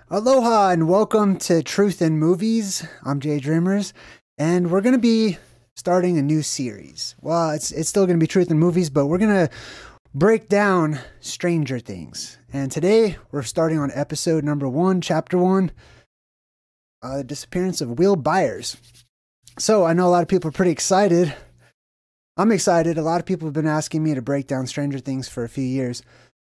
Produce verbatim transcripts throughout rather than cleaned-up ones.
Aloha and welcome to Truth in Movies. I'm Jay Dreamers, and we're going to be starting a new series. Well, it's it's still going to be Truth in Movies, but we're going to break down Stranger Things. And today we're starting on episode number one, chapter one, uh, the disappearance of Will Byers. So I know a lot of people are pretty excited. I'm excited. A lot of people have been asking me to break down Stranger Things for a few years.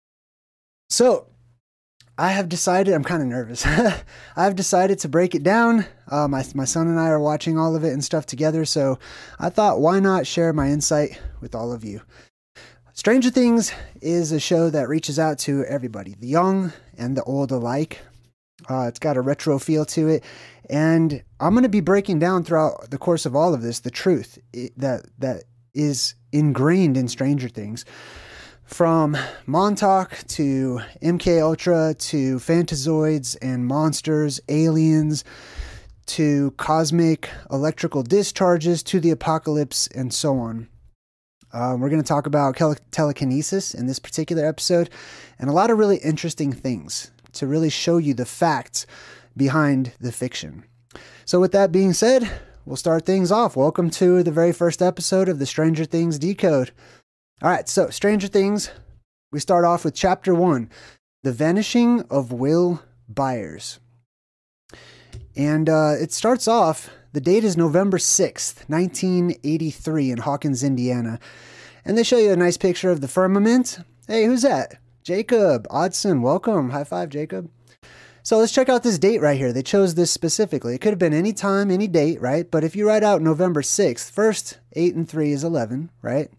So I have decided, I'm kind of nervous. I've decided to break it down. Uh, my, my son and I are watching all of it and stuff together. So I thought, why not share my insight with all of you? Stranger Things is a show that reaches out to everybody, the young and the old alike. Uh, it's got a retro feel to it. And I'm going to be breaking down throughout the course of all of this, the truth that, that is ingrained in Stranger Things. From Montauk to M K Ultra to Phantazoids and monsters, aliens, to cosmic electrical discharges, to the apocalypse, and so on. Uh, we're going to talk about tele- telekinesis in this particular episode, and a lot of really interesting things to really show you the facts behind the fiction. So with that being said, we'll start things off. Welcome to the very first episode of the Stranger Things Decode. All right, so Stranger Things, we start off with chapter one, The Vanishing of Will Byers. And uh, it starts off, the date is November sixth, nineteen eighty-three in Hawkins, Indiana. And they show you a nice picture of the firmament. Hey, who's that? Jacob Odson, welcome. High five, Jacob. So let's check out this date right here. They chose this specifically. It could have been any time, any date, right? But if you write out November sixth, first eight and three is eleven, right?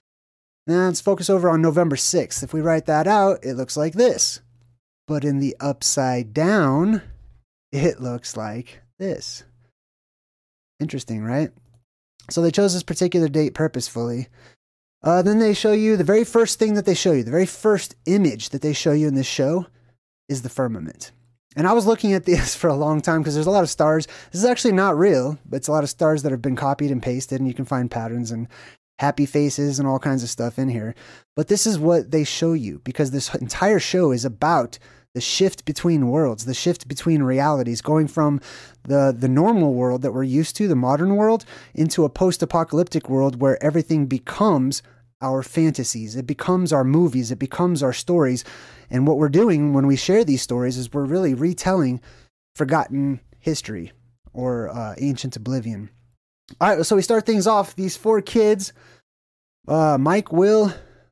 Now let's focus over on November sixth. If we write that out, it looks like this. But in the upside down, it looks like this. Interesting, right? So they chose this particular date purposefully. Uh, then they show you the very first thing that they show you, the very first image that they show you in this show is the firmament. And I was looking at this for a long time because there's a lot of stars. This is actually not real, but it's a lot of stars that have been copied and pasted, and you can find patterns and happy faces and all kinds of stuff in here. But this is what they show you because this entire show is about the shift between worlds, the shift between realities, going from the, the normal world that we're used to, the modern world, into a post-apocalyptic world where everything becomes our fantasies. It becomes our movies. It becomes our stories. And what we're doing when we share these stories is we're really retelling forgotten history or uh, ancient oblivion. All right, so we start things off. These four kids, uh, Mike, Will,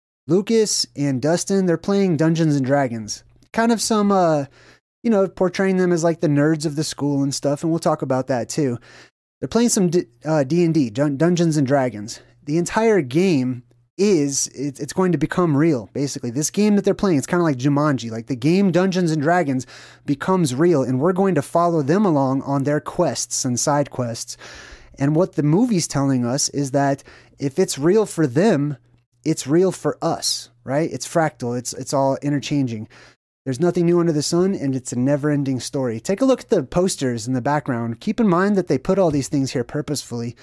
Lucas, and Dustin, they're playing Dungeons and Dragons. Kind of some, uh, you know, portraying them as like the nerds of the school and stuff, and we'll talk about that too. They're playing some D- uh, D and D, Dun- Dungeons and Dragons. The entire game is, it, it's going to become real, basically. This game that they're playing, it's kind of like Jumanji. Like the game Dungeons and Dragons becomes real, and we're going to follow them along on their quests and side quests. And what the movie's telling us is that if it's real for them, it's real for us, right? It's fractal. It's it's all interchanging. There's nothing new under the sun, and it's a never-ending story. Take a look at the posters in the background. Keep in mind that they put all these things here purposefully.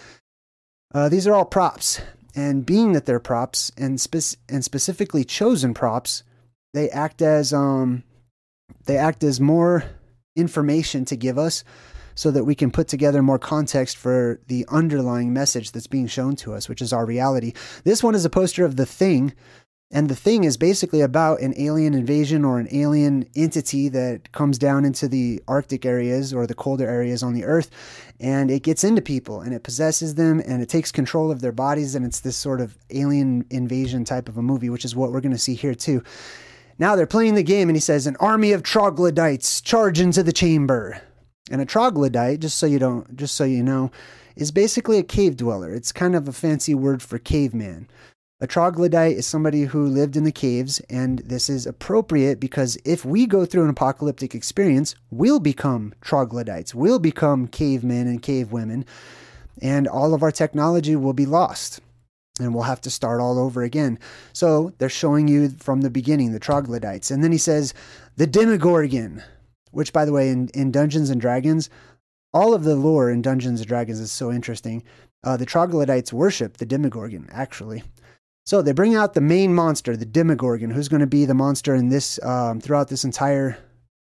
Uh, these are all props. And being that they're props, and, spe- and specifically chosen props, they act as um, they act as more information to give us, so that we can put together more context for the underlying message that's being shown to us, which is our reality. This one is a poster of The Thing, and The Thing is basically about an alien invasion or an alien entity that comes down into the Arctic areas or the colder areas on the Earth, and it gets into people, and it possesses them, and it takes control of their bodies, and it's this sort of alien invasion type of a movie, which is what we're going to see here too. Now they're playing the game, and he says, an army of troglodytes charge into the chamber. And a troglodyte, just so you don't, just so you know, is basically a cave dweller. It's kind of a fancy word for caveman. A troglodyte is somebody who lived in the caves, and this is appropriate because if we go through an apocalyptic experience, we'll become troglodytes. We'll become cavemen and cavewomen, and all of our technology will be lost, and we'll have to start all over again. So they're showing you from the beginning, the troglodytes. And then he says, the Demogorgon. Which, by the way, in, in Dungeons and Dragons, all of the lore in Dungeons and Dragons is so interesting. Uh, the troglodytes worship the Demogorgon, actually. So they bring out the main monster, the Demogorgon, who's going to be the monster in this um, throughout this entire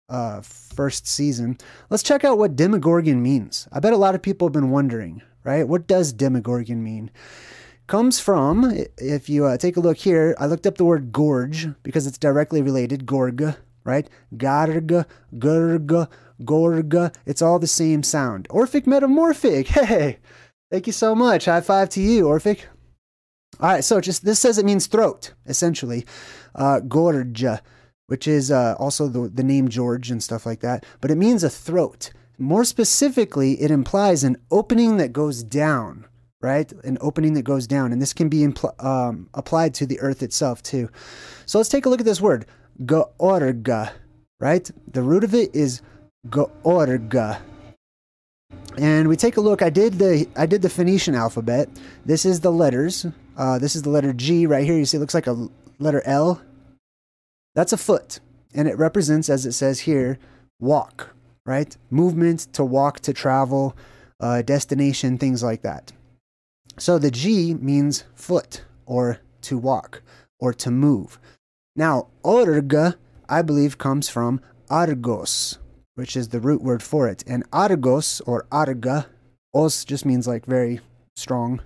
uh, first season. Let's check out what Demogorgon means. I bet a lot of people have been wondering, right? What does Demogorgon mean? Comes from, if you uh, take a look here, I looked up the word gorge because it's directly related, gorg, right? Garg, gurg, gorg, it's all the same sound. Orphic metamorphic, hey, thank you so much. High five to you, Orphic. All right, so just this says it means throat, essentially. Uh, gorge, which is uh, also the, the name George and stuff like that, but it means a throat. More specifically, it implies an opening that goes down, right? An opening that goes down. And this can be impl- um, applied to the earth itself too. So let's take a look at this word, Georg, right? The root of it is Georg. And we take a look, I did the I did the Phoenician alphabet. This is the letters. Uh, this is the letter G right here. You see it looks like a letter L. That's a foot. And it represents, as it says here, walk, right? Movement, to walk, to travel, uh, destination, things like that. So the G means foot, or to walk, or to move. Now, org, I believe, comes from argos, which is the root word for it. And argos, or arga, os just means like very strong.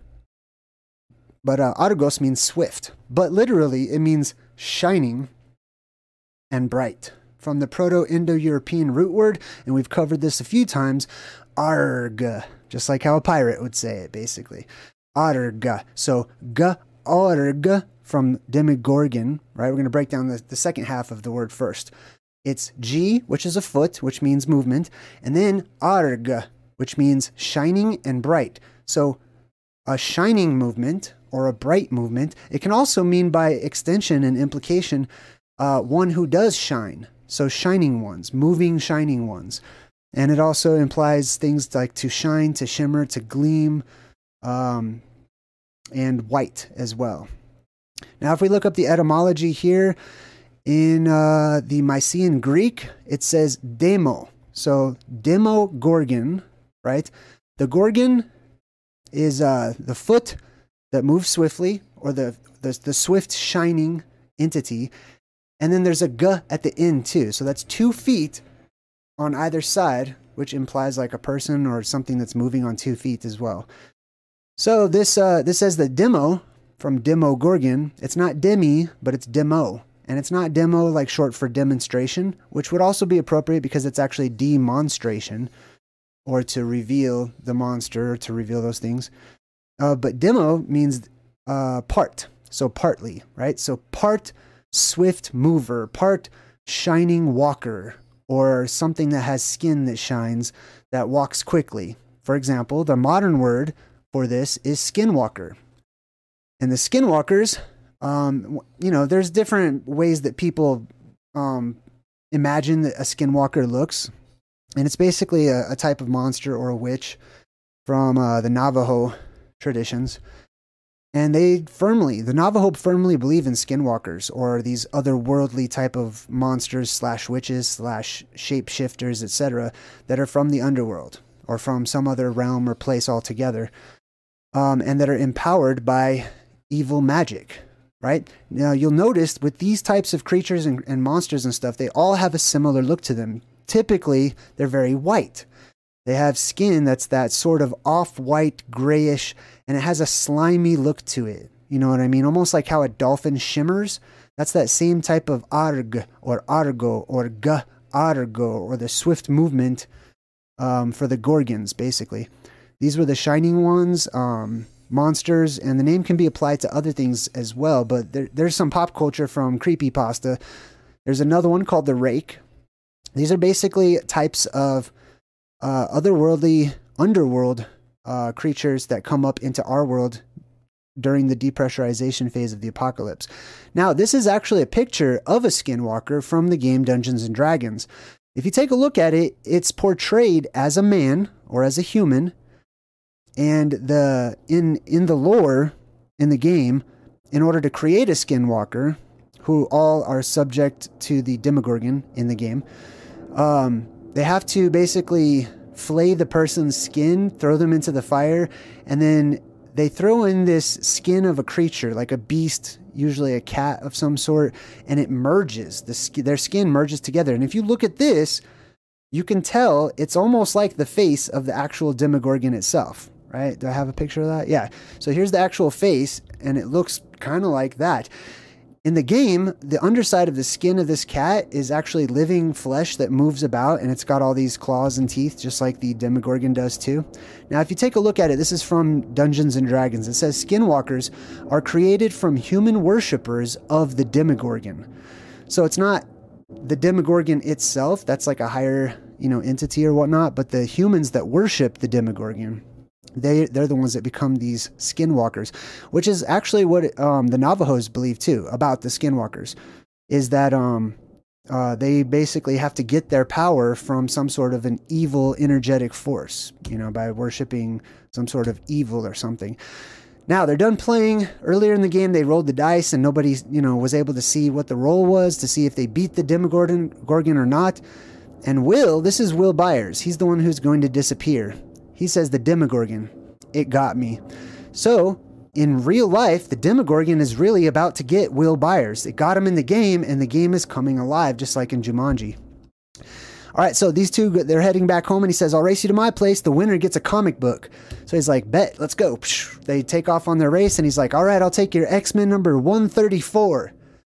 But uh, argos means swift. But literally, it means shining and bright. From the Proto-Indo-European root word, and we've covered this a few times, arg, just like how a pirate would say it, basically. Arg. So, Georg from Demogorgon, right? We're going to break down the, the second half of the word first. It's G, which is a foot, which means movement, and then arg, which means shining and bright. So, a shining movement or a bright movement. It can also mean by extension and implication, uh, one who does shine. So, shining ones, moving, shining ones. And it also implies things like to shine, to shimmer, to gleam, Um, and white as well. Now, if we look up the etymology here, in uh, the Mycenaean Greek, it says demo. So, Demogorgon, right? The gorgon is uh, the foot that moves swiftly, or the, the, the swift shining entity. And then there's a g at the end too. So that's two feet on either side, which implies like a person or something that's moving on two feet as well. So this uh, this says that demo, from Demogorgon, it's not demi, but it's demo. And it's not demo like short for demonstration, which would also be appropriate because it's actually demonstration, or to reveal the monster, or to reveal those things. Uh, but demo means uh, part, so partly, right? So part swift mover, part shining walker, or something that has skin that shines, that walks quickly. For example, the modern word for this is skinwalker. And the skinwalkers, um, you know, there's different ways that people um, imagine that a skinwalker looks. And it's basically a, a type of monster or a witch from uh, the Navajo traditions. And they firmly, the Navajo firmly believe in skinwalkers, or these otherworldly type of monsters slash witches slash shapeshifters, et cetera, that are from the underworld or from some other realm or place altogether. Um, and that are empowered by evil magic, right? Now, you'll notice with these types of creatures and, and monsters and stuff, they all have a similar look to them. Typically, they're very white. They have skin that's that sort of off-white, grayish, and it has a slimy look to it. You know what I mean? Almost like how a dolphin shimmers. That's that same type of arg, or argo, or g argo, or the swift movement um, for the Gorgons, basically. These were the shining ones, um, monsters, and the name can be applied to other things as well, but there, there's some pop culture from creepypasta. There's another one called the Rake. These are basically types of uh, otherworldly, underworld uh, creatures that come up into our world during the depressurization phase of the apocalypse. Now, this is actually a picture of a skinwalker from the game Dungeons and Dragons. If you take a look at it, it's portrayed as a man, or as a human. And the in in the lore in the game, in order to create a skinwalker, who all are subject to the Demogorgon in the game, um, they have to basically flay the person's skin, throw them into the fire, and then they throw in this skin of a creature, like a beast, usually a cat of some sort, and it merges. The sk- their skin merges together. And if you look at this, you can tell it's almost like the face of the actual Demogorgon itself, right? Do I have a picture of that? Yeah. So here's the actual face, and it looks kind of like that. In the game, the underside of the skin of this cat is actually living flesh that moves about, and it's got all these claws and teeth, just like the Demogorgon does too. Now, if you take a look at it, this is from Dungeons and Dragons. It says skinwalkers are created from human worshippers of the Demogorgon. So it's not the Demogorgon itself, that's like a higher, you know, entity or whatnot, but the humans that worship the Demogorgon, They, they're the ones that become these skinwalkers, which is actually what um, the Navajos believe too about the skinwalkers, is that um, uh, they basically have to get their power from some sort of an evil energetic force, you know, by worshiping some sort of evil or something. Now, they're done playing. Earlier in the game, they rolled the dice and nobody, you know, was able to see what the roll was to see if they beat the Demogorgon Gorgon or not. And Will, this is Will Byers. He's the one who's going to disappear. He says the Demogorgon, it got me. So, in real life, the Demogorgon is really about to get Will Byers. It got him in the game, and the game is coming alive, just like in Jumanji. All right, so these two, they're heading back home, and he says, I'll race you to my place. The winner gets a comic book. So he's like, bet, let's go. They take off on their race, and he's like, all right, I'll take your X-Men number one thirty-four.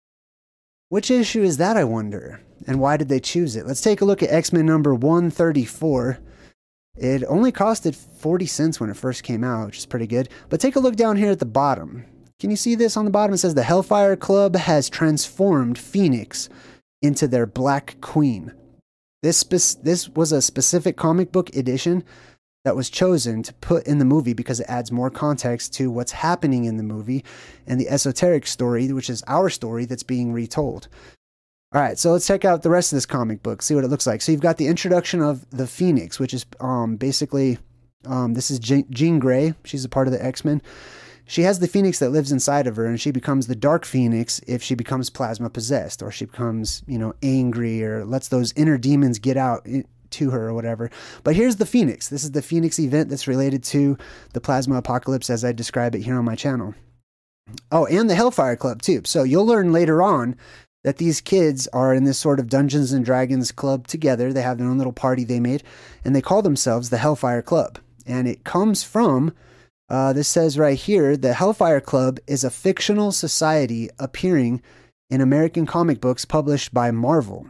Which issue is that, I wonder? And why did they choose it? Let's take a look at X-Men number one thirty-four. It only costed forty cents when it first came out, which is pretty good. But take a look down here at the bottom. Can you see this on the bottom? It says the Hellfire Club has transformed Phoenix into their Black Queen. This spe- this was a specific comic book edition that was chosen to put in the movie because it adds more context to what's happening in the movie and the esoteric story, which is our story that's being retold. All right, so let's check out the rest of this comic book, see what it looks like. So you've got the introduction of the Phoenix, which is um, basically, um, this is Je- Jean Grey. She's a part of the X-Men. She has the Phoenix that lives inside of her, and she becomes the Dark Phoenix if she becomes plasma possessed, or she becomes, you know, angry, or lets those inner demons get out to her or whatever. But here's the Phoenix. This is the Phoenix event that's related to the plasma apocalypse as I describe it here on my channel. Oh, and the Hellfire Club too. So you'll learn later on that these kids are in this sort of Dungeons and Dragons club together. They have their own little party they made, and they call themselves the Hellfire Club. And it comes from, uh, this says right here, the Hellfire Club is a fictional society appearing in American comic books published by Marvel.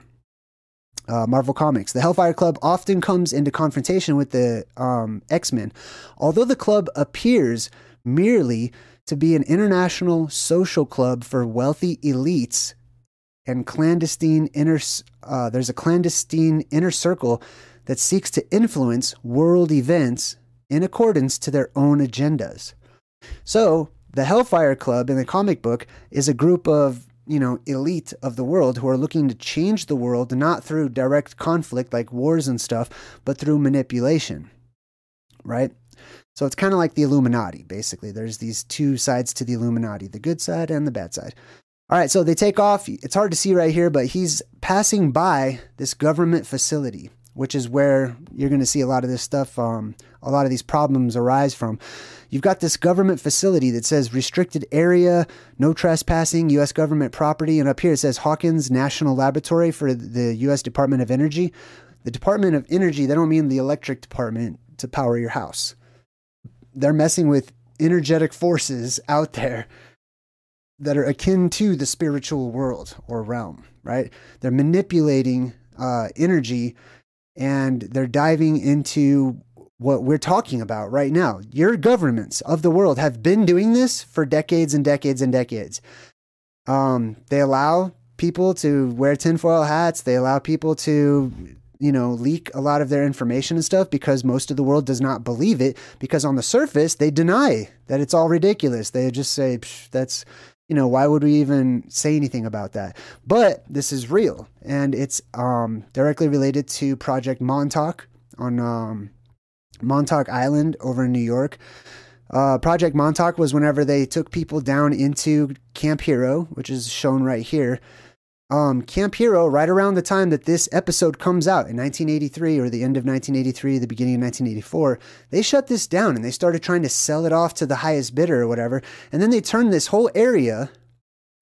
Uh, Marvel Comics. The Hellfire Club often comes into confrontation with the um, X-Men, although the club appears merely to be an international social club for wealthy elites and clandestine inner, uh, there's a clandestine inner circle that seeks to influence world events in accordance to their own agendas. So the Hellfire Club in the comic book is a group of, you know, elite of the world who are looking to change the world, not through direct conflict like wars and stuff, but through manipulation, right? So it's kind of like the Illuminati, basically. There's these two sides to the Illuminati, the good side and the bad side. All right, so they take off. It's hard to see right here, but he's passing by this government facility, which is where you're going to see a lot of this stuff, um, a lot of these problems arise from. You've got this government facility that says restricted area, no trespassing, U S government property, and up here it says Hawkins National Laboratory for the U S Department of Energy. The Department of Energy, they don't mean the electric department to power your house. They're messing with energetic forces out there that are akin to the spiritual world or realm, right? They're manipulating uh, energy, and they're diving into what we're talking about right now. Your governments of the world have been doing this for decades and decades and decades. Um, they allow people to wear tinfoil hats. They allow people to, you know, leak a lot of their information and stuff because most of the world does not believe it, because on the surface, they deny that it's all ridiculous. They just say, that's... You know, why would we even say anything about that? But this is real, and it's um, directly related to Project Montauk on um, Montauk Island over in New York. Uh, Project Montauk was whenever they took people down into Camp Hero, which is shown right here. Um, Camp Hero, right around the time that this episode comes out in nineteen eighty-three, or the end of nineteen eighty-three, the beginning of nineteen eighty-four, they shut this down and they started trying to sell it off to the highest bidder or whatever. And then they turned this whole area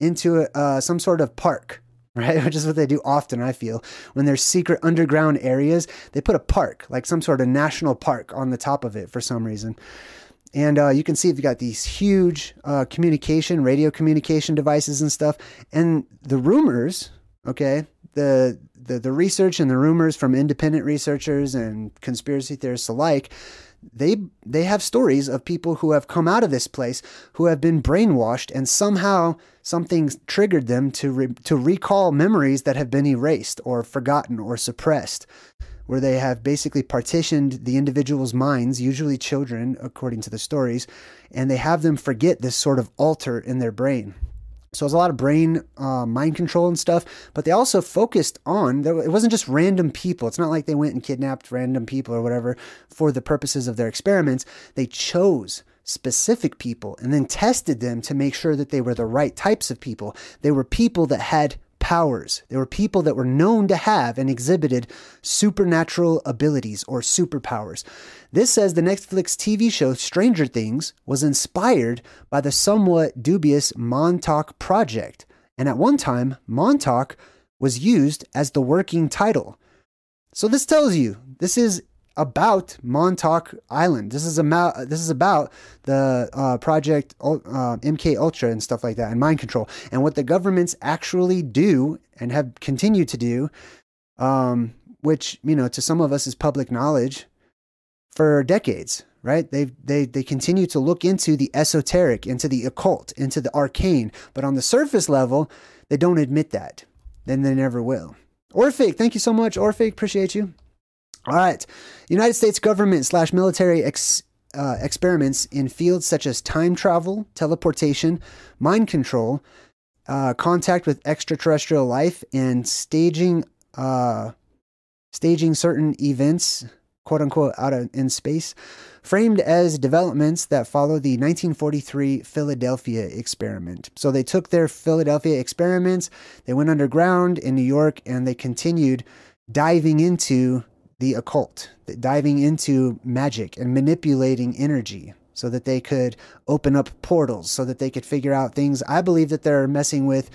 into uh, some sort of park, right? Which is what they do often, I feel. When there's secret underground areas, they put a park, like some sort of national park on the top of it for some reason. And uh, you can see you've got these huge uh, communication, radio communication devices and stuff. And the rumors, okay, the, the the research and the rumors from independent researchers and conspiracy theorists alike, they they have stories of people who have come out of this place who have been brainwashed, and somehow something triggered them to re, to recall memories that have been erased or forgotten or suppressed, where they have basically partitioned the individual's minds, usually children, according to the stories, and they have them forget this sort of alter in their brain. So it was a lot of brain uh, mind control and stuff, but they also focused on, it wasn't just random people. It's not like they went and kidnapped random people or whatever for the purposes of their experiments. They chose specific people and then tested them to make sure that they were the right types of people. They were people that had powers. They were people that were known to have and exhibited supernatural abilities or superpowers. This says the Netflix T V show Stranger Things was inspired by the somewhat dubious Montauk Project. And at one time, Montauk was used as the working title. So this tells you, this is about Montauk Island. This is about this is about the uh, project uh, M K Ultra and stuff like that, and mind control, and what the governments actually do and have continued to do, um, which, you know, to some of us is public knowledge for decades. Right? They they they continue to look into the esoteric, into the occult, into the arcane, but on the surface level, they don't admit that. Then they never will. Orphic, thank you so much. Orphic, appreciate you. All right. United States government slash military ex, uh, experiments in fields such as time travel, teleportation, mind control, uh, contact with extraterrestrial life, and staging uh, staging certain events, quote unquote, out of, in space, framed as developments that follow the nineteen forty-three Philadelphia experiment. So they took their Philadelphia experiments, they went underground in New York, and they continued diving into the occult, diving into magic and manipulating energy so that they could open up portals, so that they could figure out things. I believe that they're messing with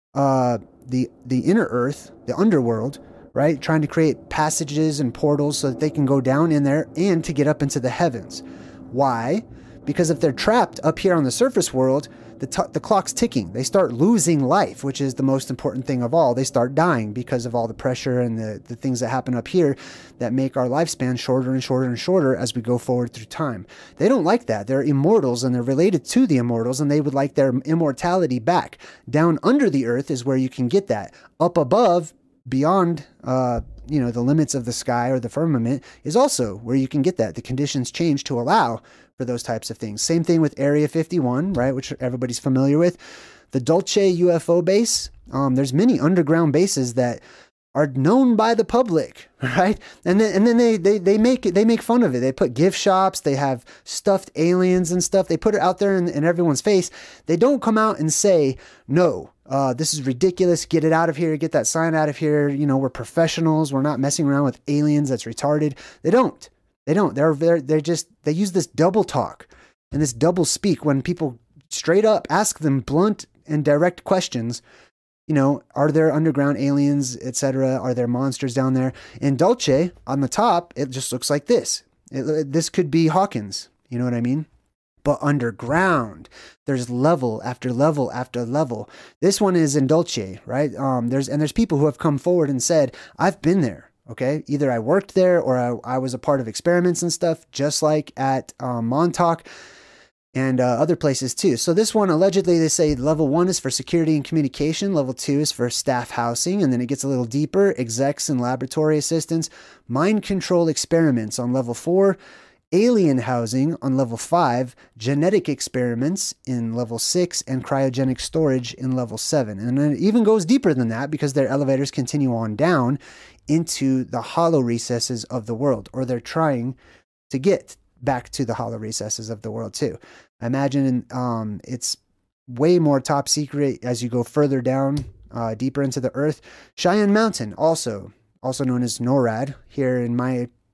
uh, the the inner earth, the underworld, right? Trying to create passages and portals so that they can go down in there and to get up into the heavens. Why? Because if they're trapped up here on the surface world, the, t- the clock's ticking. They start losing life, which is the most important thing of all. They start dying because of all the pressure and the, the things that happen up here that make our lifespan shorter and shorter and shorter as we go forward through time. They don't like that. They're immortals and they're related to the immortals, and they would like their immortality back. Down under the earth is where you can get that. Up above, beyond uh, you know, the limits of the sky or the firmament, is also where you can get that. The conditions change to allow for those types of things. Same thing with Area fifty-one, right, which everybody's familiar with. The Dulce U F O base, um, there's many underground bases that are known by the public, right? And then and then they they they make they make fun of it. They put gift shops, they have stuffed aliens and stuff. They put it out there in, in everyone's face. They don't come out and say, no, uh, this is ridiculous. Get it out of here. Get that sign out of here. You know, we're professionals. We're not messing around with aliens. That's retarded. They don't. They don't. They're they're they're just they use this double talk and this double speak when people straight up ask them blunt and direct questions. You know, are there underground aliens, et cetera? Are there monsters down there? In Dulce, on the top, it just looks like this. It, this could be Hawkins. You know what I mean? But underground, there's level after level after level. This one is in Dulce, right? Um, there's and there's people who have come forward and said, I've been there. Okay, either I worked there or I, I was a part of experiments and stuff, just like at um, Montauk and uh, other places too. So this one, allegedly, they say level one is for security and communication. Level two is for staff housing. And then it gets a little deeper, execs and laboratory assistants, mind control experiments on level four, alien housing on level five, genetic experiments in level six, and cryogenic storage in level seven. And then it even goes deeper than that because their elevators continue on down into the hollow recesses of the world, or they're trying to get back to the hollow recesses of the world too. I imagine um, it's way more top secret as you go further down, uh, deeper into the earth. Cheyenne Mountain, also, also known as NORAD, here in my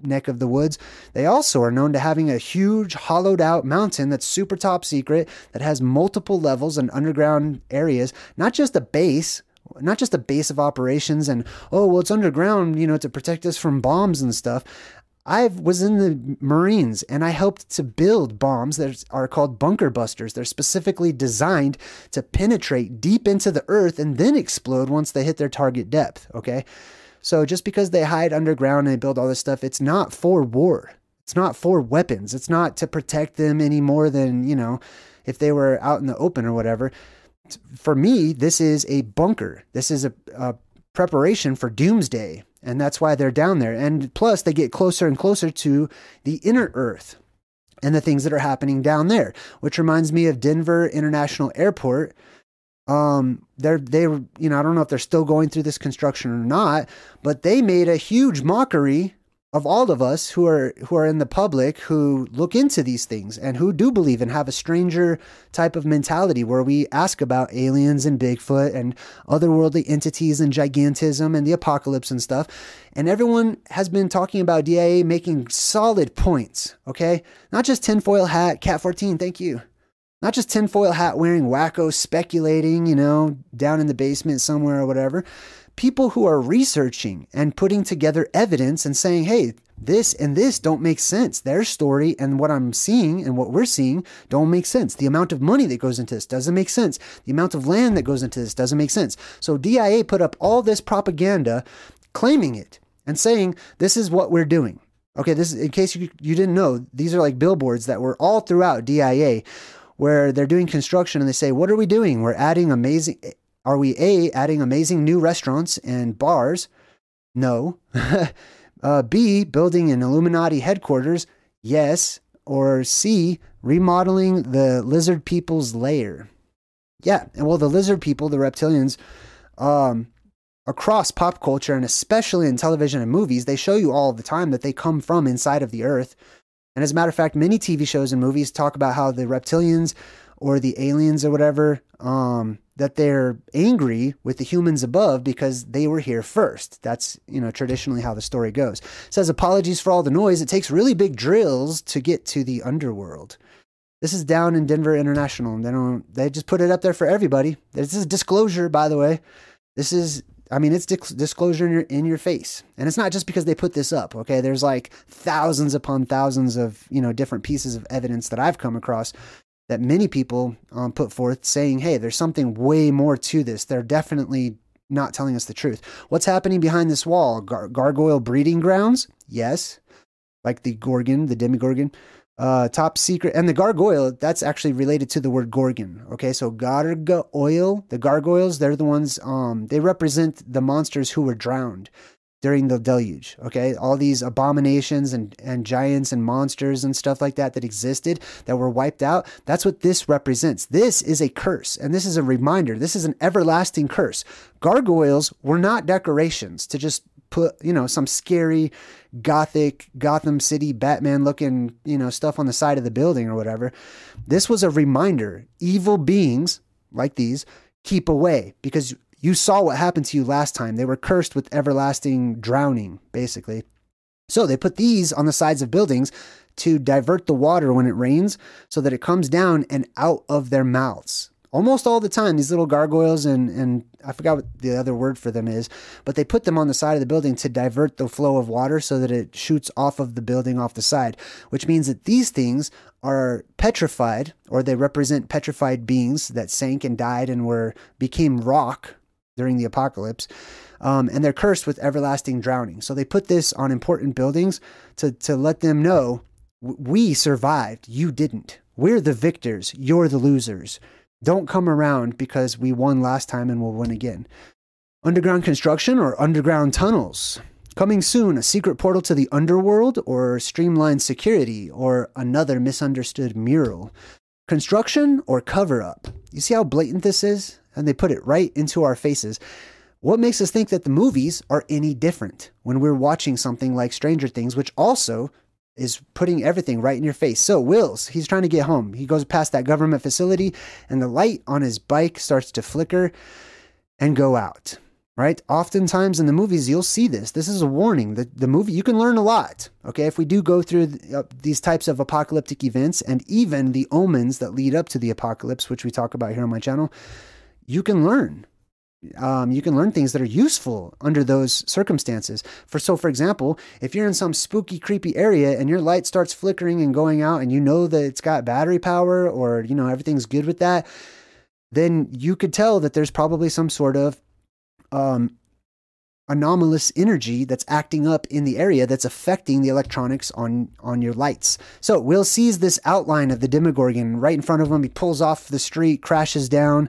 neck of the woods. They also are known to having a huge hollowed out mountain that's super top secret, that has multiple levels and underground areas, not just a base, not just a base of operations and, oh, well, it's underground, you know, to protect us from bombs and stuff. I was in the Marines and I helped to build bombs that are called bunker busters. They're specifically designed to penetrate deep into the earth and then explode once they hit their target depth. Okay. So just because they hide underground and they build all this stuff, it's not for war. It's not for weapons. It's not to protect them any more than, you know, if they were out in the open or whatever. For me, this is a bunker. This is a, a preparation for doomsday. And that's why they're down there. And plus, they get closer and closer to the inner Earth and the things that are happening down there, which reminds me of Denver International Airport. Um, they're, they were, you know, I don't know if they're still going through this construction or not, but they made a huge mockery of all of us who are who are in the public, who look into these things and who do believe and have a stranger type of mentality where we ask about aliens and Bigfoot and otherworldly entities and gigantism and the apocalypse and stuff. And everyone has been talking about D I A making solid points, okay? Not just tinfoil hat, Cat fourteen, thank you. Not just tinfoil hat wearing wackos speculating, you know, down in the basement somewhere or whatever. People who are researching and putting together evidence and saying, hey, this and this don't make sense. Their story and what I'm seeing and what we're seeing don't make sense. The amount of money that goes into this doesn't make sense. The amount of land that goes into this doesn't make sense. So D I A put up all this propaganda claiming it and saying, this is what we're doing. Okay, this is, in case you, you didn't know, these are like billboards that were all throughout D I A where they're doing construction and they say, what are we doing? We're adding amazing... Are we A, adding amazing new restaurants and bars? No. uh, B, building an Illuminati headquarters? Yes. Or C, remodeling the lizard people's lair? Yeah. And well, the lizard people, the reptilians, um, across pop culture and especially in television and movies, they show you all the time that they come from inside of the earth. And as a matter of fact, many T V shows and movies talk about how the reptilians or the aliens or whatever, um, that they're angry with the humans above because they were here first. That's, you know, traditionally how the story goes. It says, apologies for all the noise. It takes really big drills to get to the underworld. This is down in Denver International. They don't, they just put it up there for everybody. This is disclosure, by the way. This is, I mean, it's disclosure in your, in your face. And it's not just because they put this up. Okay. There's like thousands upon thousands of, you know, different pieces of evidence that I've come across that many people um, put forth saying, hey, there's something way more to this. They're definitely not telling us the truth. What's happening behind this wall? Gar- gargoyle breeding grounds? Yes. Like the Gorgon, the Demigorgon. Uh, top secret. And the gargoyle, that's actually related to the word Gorgon. Okay, so gargoyle, the gargoyles, they're the ones, um, they represent the monsters who were drowned during the deluge. Okay, all these abominations and, and giants and monsters and stuff like that that existed that were wiped out. That's what this represents. This is a curse, and this is a reminder. This is an everlasting curse. Gargoyles were not decorations to just put, you know, some scary gothic Gotham City Batman looking, you know, stuff on the side of the building or whatever. This was a reminder. Evil beings like these keep away, because you saw what happened to you last time. They were cursed with everlasting drowning, basically. So they put these on the sides of buildings to divert the water when it rains so that it comes down and out of their mouths. Almost all the time, these little gargoyles, and, and I forgot what the other word for them is, but they put them on the side of the building to divert the flow of water so that it shoots off of the building off the side, which means that these things are petrified, or they represent petrified beings that sank and died and were became rock during the apocalypse, um, and they're cursed with everlasting drowning. So they put this on important buildings to, to let them know, we survived, you didn't. We're the victors, you're the losers. Don't come around because we won last time and we'll win again. Underground construction or underground tunnels. Coming soon, a secret portal to the underworld, or streamlined security, or another misunderstood mural. Construction or cover-up. You see how blatant this is? And they put it right into our faces. What makes us think that the movies are any different when we're watching something like Stranger Things, which also is putting everything right in your face? So Wills, he's trying to get home. He goes past that government facility and the light on his bike starts to flicker and go out. right? Oftentimes in the movies, you'll see this. This is a warning. The, the movie, you can learn a lot, okay? If we do go through the, uh, these types of apocalyptic events and even the omens that lead up to the apocalypse, which we talk about here on my channel, you can learn. Um, you can learn things that are useful under those circumstances. For so, for example, if you're in some spooky, creepy area and your light starts flickering and going out, and you know that it's got battery power, or you know everything's good with that, then you could tell that there's probably some sort of um, anomalous energy that's acting up in the area that's affecting the electronics on on your lights. So Will sees this outline of the Demogorgon right in front of him. He pulls off the street, crashes down.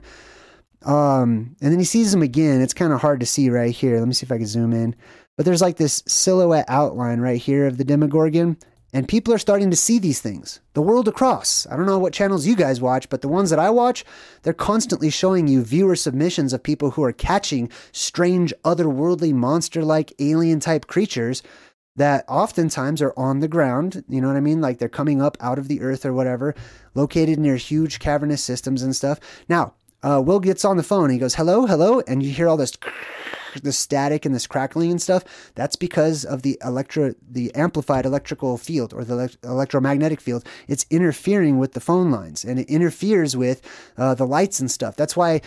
Um, and then he sees him again. It's kind of hard to see right here. Let me see if I can zoom in. But there's like this silhouette outline right here of the Demogorgon. And people are starting to see these things the world across. I don't know what channels you guys watch, but the ones that I watch, they're constantly showing you viewer submissions of people who are catching strange, otherworldly, monster-like, alien-type creatures that oftentimes are on the ground. You know what I mean? Like they're coming up out of the earth or whatever, located near huge cavernous systems and stuff. Now, Uh, Will gets on the phone and he goes, hello, hello. And you hear all this, this static and this crackling and stuff. That's because of the electro, the amplified electrical field or the elect- electromagnetic field. It's interfering with the phone lines and it interferes with uh, the lights and stuff. That's why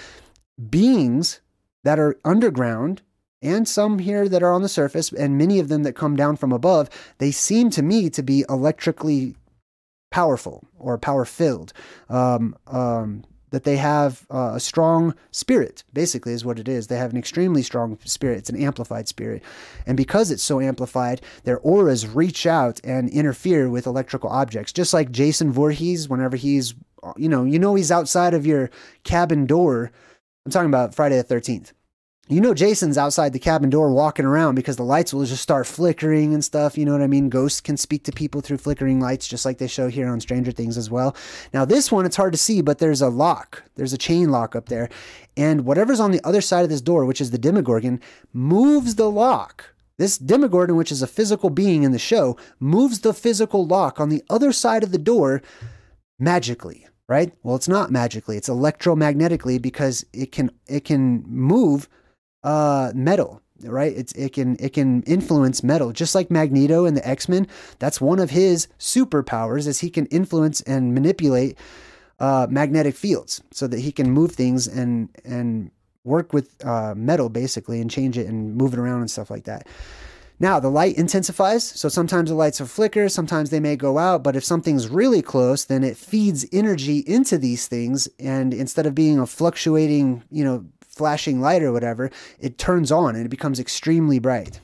beings that are underground and some here that are on the surface and many of them that come down from above, they seem to me to be electrically powerful or power filled. Um, um, that they have uh, a strong spirit, basically is what it is. They have an extremely strong spirit. It's an amplified spirit. And because it's so amplified, their auras reach out and interfere with electrical objects. Just like Jason Voorhees, whenever he's, you know, you know he's outside of your cabin door. I'm talking about Friday the thirteenth. You know Jason's outside the cabin door walking around because the lights will just start flickering and stuff. You know what I mean? Ghosts can speak to people through flickering lights, just like they show here on Stranger Things as well. Now this one, it's hard to see, but there's a lock. There's a chain lock up there. And whatever's on the other side of this door, which is the Demogorgon, moves the lock. This Demogorgon, which is a physical being in the show, moves the physical lock on the other side of the door magically. Right? Well, it's not magically. It's electromagnetically because it can it can move uh metal, right? It's it can it can influence metal, just like Magneto in the X-Men. That's one of his superpowers, is he can influence and manipulate uh magnetic fields so that he can move things and and work with uh metal basically and change it and move it around and stuff like that. Now, the light intensifies, so sometimes the lights will flicker, sometimes they may go out, but if something's really close, then it feeds energy into these things, and instead of being a fluctuating, you know, flashing light or whatever, it turns on and it becomes extremely bright.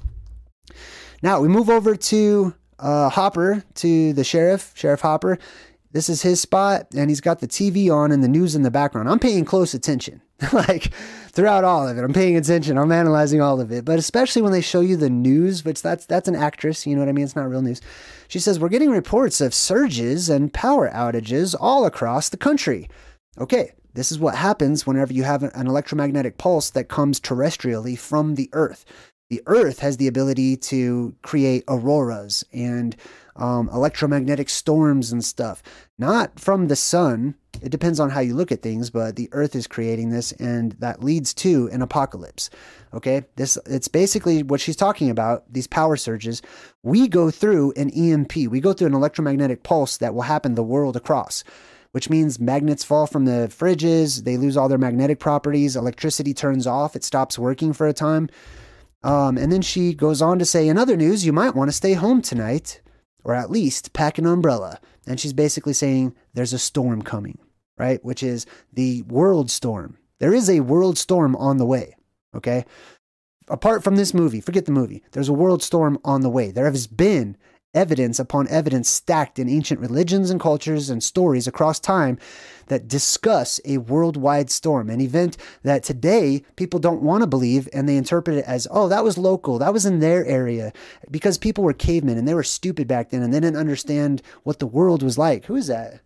Now we move over to uh, Hopper, to the sheriff, Sheriff Hopper. This is his spot and he's got the T V on and the news in the background. I'm paying close attention, like throughout all of it. I'm paying attention. I'm analyzing all of it, but especially when they show you the news, which that's, that's an actress, you know what I mean? It's not real news. She says, we're getting reports of surges and power outages all across the country. Okay. This is what happens whenever you have an electromagnetic pulse that comes terrestrially from the Earth. The Earth has the ability to create auroras and um, electromagnetic storms and stuff. Not from the sun. It depends on how you look at things, but the Earth is creating this, and that leads to an apocalypse. Okay, this it's basically what she's talking about, these power surges. We go through an E M P. We go through an electromagnetic pulse that will happen the world across, which means magnets fall from the fridges, they lose all their magnetic properties, electricity turns off, it stops working for a time. Um, and then she goes on to say, in other news, you might want to stay home tonight, or at least pack an umbrella. And she's basically saying there's a storm coming, right? Which is the world storm. There is a world storm on the way, okay? Apart from this movie, forget the movie, there's a world storm on the way. There has been evidence upon evidence stacked in ancient religions and cultures and stories across time that discuss a worldwide storm, an event that today people don't want to believe, and they interpret it as, oh, that was local, that was in their area, because people were cavemen and they were stupid back then and they didn't understand what the world was like. Who is that?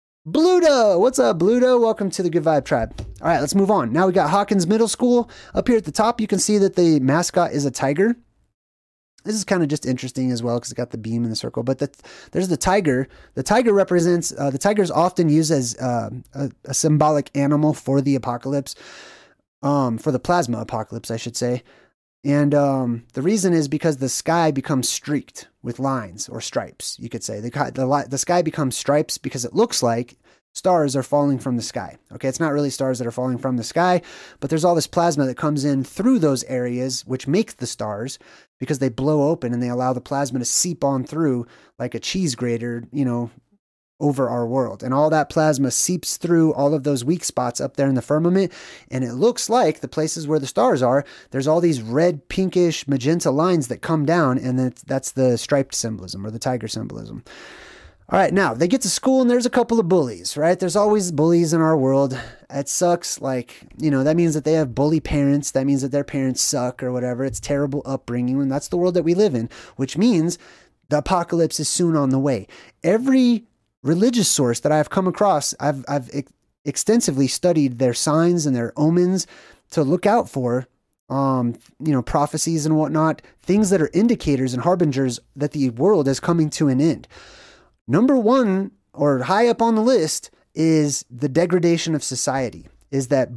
Bluto! What's up, Bluto? Welcome to the Good Vibe Tribe. All right, let's move on. Now we got Hawkins Middle School. Up here at the top, you can see that the mascot is a tiger. This is kind of just interesting as well because it's got the beam in the circle. But the, there's the tiger. The tiger represents, uh, the tiger is often used as uh, a, a symbolic animal for the apocalypse. um, for the plasma apocalypse, I should say. And um, the reason is because the sky becomes streaked with lines or stripes, you could say. The, the, the sky becomes stripes because it looks like stars are falling from the sky. Okay, it's not really stars that are falling from the sky, but there's all this plasma that comes in through those areas, which makes the stars, because they blow open and they allow the plasma to seep on through like a cheese grater, you know, over our world. And all that plasma seeps through all of those weak spots up there in the firmament. And it looks like the places where the stars are, there's all these red, pinkish, magenta lines that come down. And that's, that's the striped symbolism or the tiger symbolism. All right, now they get to school and there's a couple of bullies, right? There's always bullies in our world. It sucks. Like, you know, that means that they have bully parents. That means that their parents suck or whatever. It's terrible upbringing. And that's the world that we live in, which means the apocalypse is soon on the way. Every religious source that I've come across, I've, I've ex- extensively studied their signs and their omens to look out for, um, you know, prophecies and whatnot, things that are indicators and harbingers that the world is coming to an end. Number one, or high up on the list, is the degradation of society, is that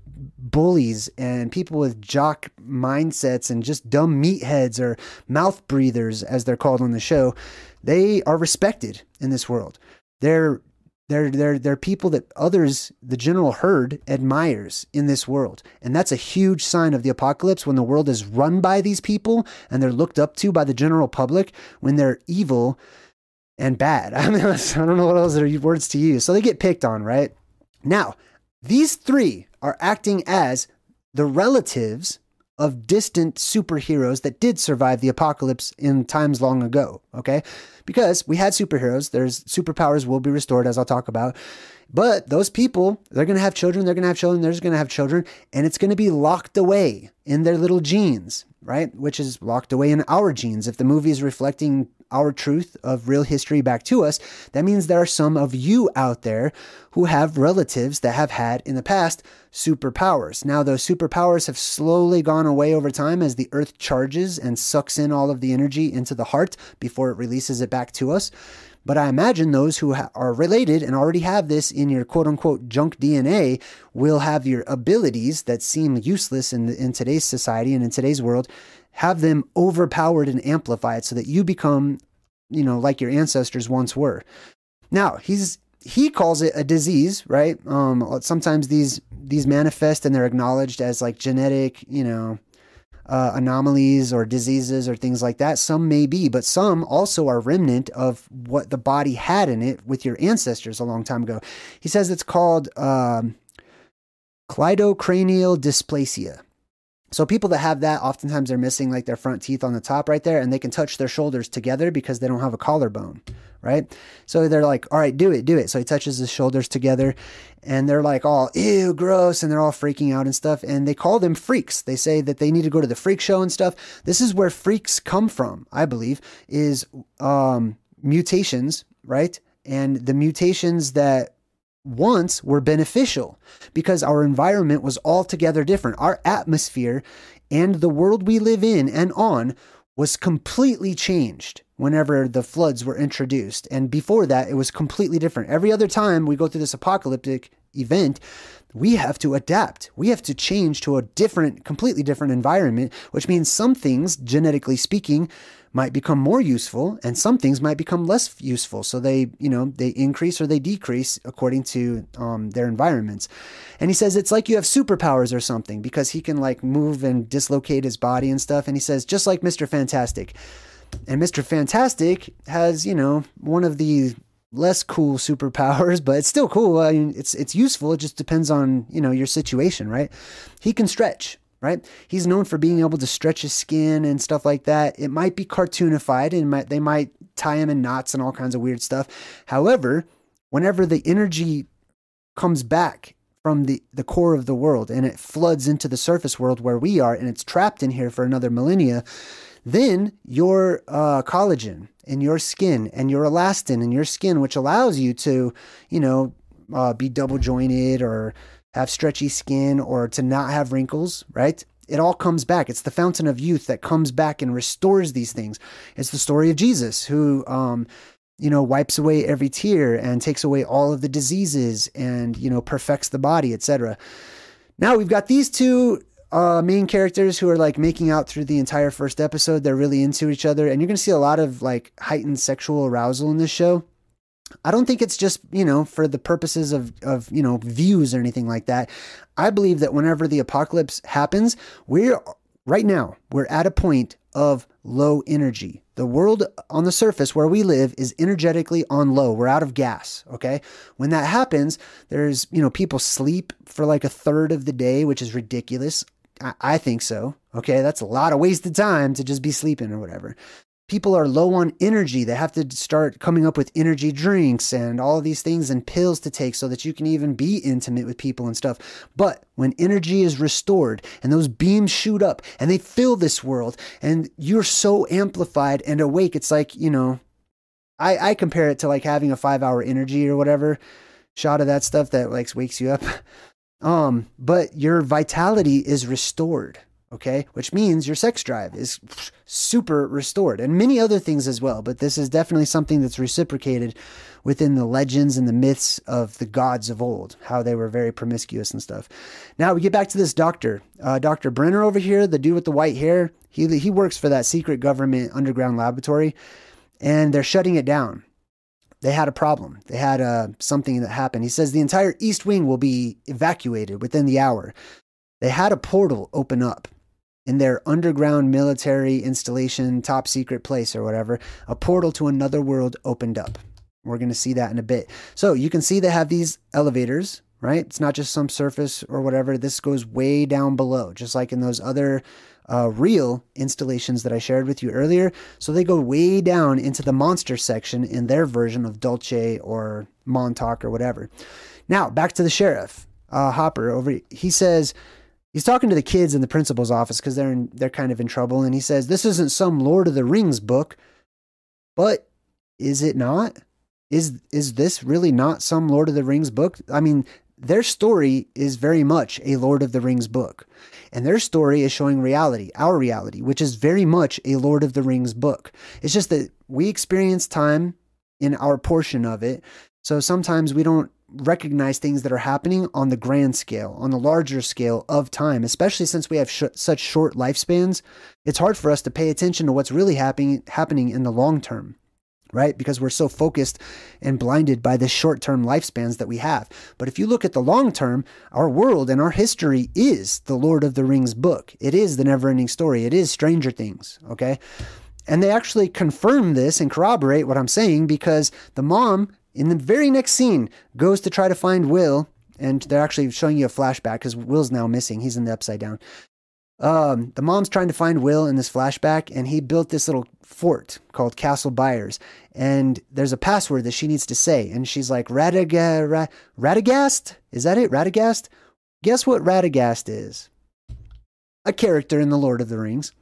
bullies and people with jock mindsets and just dumb meatheads or mouth breathers, as they're called on the show, they are respected in this world. They're they're they're they're people that others, the general herd, admires in this world. And that's a huge sign of the apocalypse, when the world is run by these people and they're looked up to by the general public, when they're evil and bad. I mean, I don't know what else are words to use. So they get picked on, right? Now, these three are acting as the relatives of distant superheroes that did survive the apocalypse in times long ago, okay? Because we had superheroes, there's superpowers will be restored, as I'll talk about. But those people, they're going to have children, they're going to have children, they're just going to have children, and it's going to be locked away in their little genes, right? Which is locked away in our genes. If the movie is reflecting our truth of real history back to us, that means there are some of you out there who have relatives that have had in the past superpowers. Now, those superpowers have slowly gone away over time as the earth charges and sucks in all of the energy into the heart before it releases it back to us. But I imagine those who ha- are related and already have this in your quote unquote junk D N A will have your abilities that seem useless in, the, in today's society and in today's world, have them overpowered and amplified so that you become, you know, like your ancestors once were. Now, he's he calls it a disease, right? Um, sometimes these these manifest and they're acknowledged as like genetic, you know, uh, anomalies or diseases or things like that. Some may be, but some also are remnant of what the body had in it with your ancestors a long time ago. He says it's called um, cleidocranial dysplasia. So people that have that, oftentimes they're missing like their front teeth on the top right there, and they can touch their shoulders together because they don't have a collarbone, right? So they're like, all right, do it, do it. So he touches his shoulders together and they're like all, ew, gross. And they're all freaking out and stuff. And they call them freaks. They say that they need to go to the freak show and stuff. This is where freaks come from, I believe, is um, mutations, right? And the mutations that once were beneficial because our environment was altogether different. Our atmosphere and the world we live in and on was completely changed whenever the floods were introduced. And before that, it was completely different. Every other time we go through this apocalyptic event, we have to adapt. We have to change to a different, completely different environment, which means some things, genetically speaking, might become more useful and some things might become less useful. So they, you know, they increase or they decrease according to um, their environments. And he says it's like you have superpowers or something because he can like move and dislocate his body and stuff. And he says, just like Mister Fantastic. And Mister Fantastic has, you know, one of the less cool superpowers, but it's still cool. I mean, it's it's useful. It just depends on, you know, your situation, right? He can stretch, right? He's known for being able to stretch his skin and stuff like that. It might be cartoonified and might, they might tie him in knots and all kinds of weird stuff. However, whenever the energy comes back from the, the core of the world and it floods into the surface world where we are and it's trapped in here for another millennia, then your uh, collagen in your skin and your elastin in your skin, which allows you to, you know, uh, be double jointed or have stretchy skin or to not have wrinkles, right? It all comes back. It's the fountain of youth that comes back and restores these things. It's the story of Jesus who, um, you know, wipes away every tear and takes away all of the diseases and, you know, perfects the body, et cetera. Now we've got these two uh, main characters who are like making out through the entire first episode. They're really into each other, and you're going to see a lot of like heightened sexual arousal in this show. I don't think it's just, you know, for the purposes of, of, you know, views or anything like that. I believe that whenever the apocalypse happens, we're right now, we're at a point of low energy. The world on the surface where we live is energetically on low. We're out of gas. Okay. When that happens, there's, you know, people sleep for like a third of the day, which is ridiculous. I, I think so. Okay. That's a lot of wasted time to just be sleeping or whatever. People are low on energy. They have to start coming up with energy drinks and all of these things and pills to take so that you can even be intimate with people and stuff. But when energy is restored and those beams shoot up and they fill this world and you're so amplified and awake, it's like, you know, I, I compare it to like having a five hour energy or whatever shot of that stuff that like wakes you up. Um, but your vitality is restored. Okay, which means your sex drive is super restored and many other things as well. But this is definitely something that's reciprocated within the legends and the myths of the gods of old, how they were very promiscuous and stuff. Now we get back to this doctor, uh, Doctor Brenner over here, the dude with the white hair. He, he works for that secret government underground laboratory, and they're shutting it down. They had a problem. They had uh, something that happened. He says the entire East Wing will be evacuated within the hour. They had a portal open up in their underground military installation, top secret place or whatever. A portal to another world opened up. We're going to see that in a bit. So you can see they have these elevators, right? It's not just some surface or whatever. This goes way down below, just like in those other uh, real installations that I shared with you earlier. So they go way down into the monster section in their version of Dulce or Montauk or whatever. Now, back to the sheriff, uh, Hopper over. He says, he's talking to the kids in the principal's office because they're in, they're kind of in trouble. And he says, this isn't some Lord of the Rings book, but is it not? Is, is this really not some Lord of the Rings book? I mean, their story is very much a Lord of the Rings book, and their story is showing reality, our reality, which is very much a Lord of the Rings book. It's just that we experience time in our portion of it. So sometimes we don't recognize things that are happening on the grand scale, on the larger scale of time, especially since we have sh- such short lifespans. It's hard for us to pay attention to what's really happening happening in the long term, right? Because we're so focused and blinded by the short-term lifespans that we have. But if you look at the long term, our world and our history is the Lord of the Rings book. It is the never-ending story. It is Stranger Things, okay? And they actually confirm this and corroborate what I'm saying because the mom in the very next scene goes to try to find Will, and they're actually showing you a flashback because Will's now missing. He's in the Upside Down. Um, the mom's trying to find Will in this flashback, and he built this little fort called Castle Byers, and there's a password that she needs to say, and she's like, Radaga, Ra- Radagast? Is that it? Radagast? Guess what Radagast is? A character in The Lord of the Rings.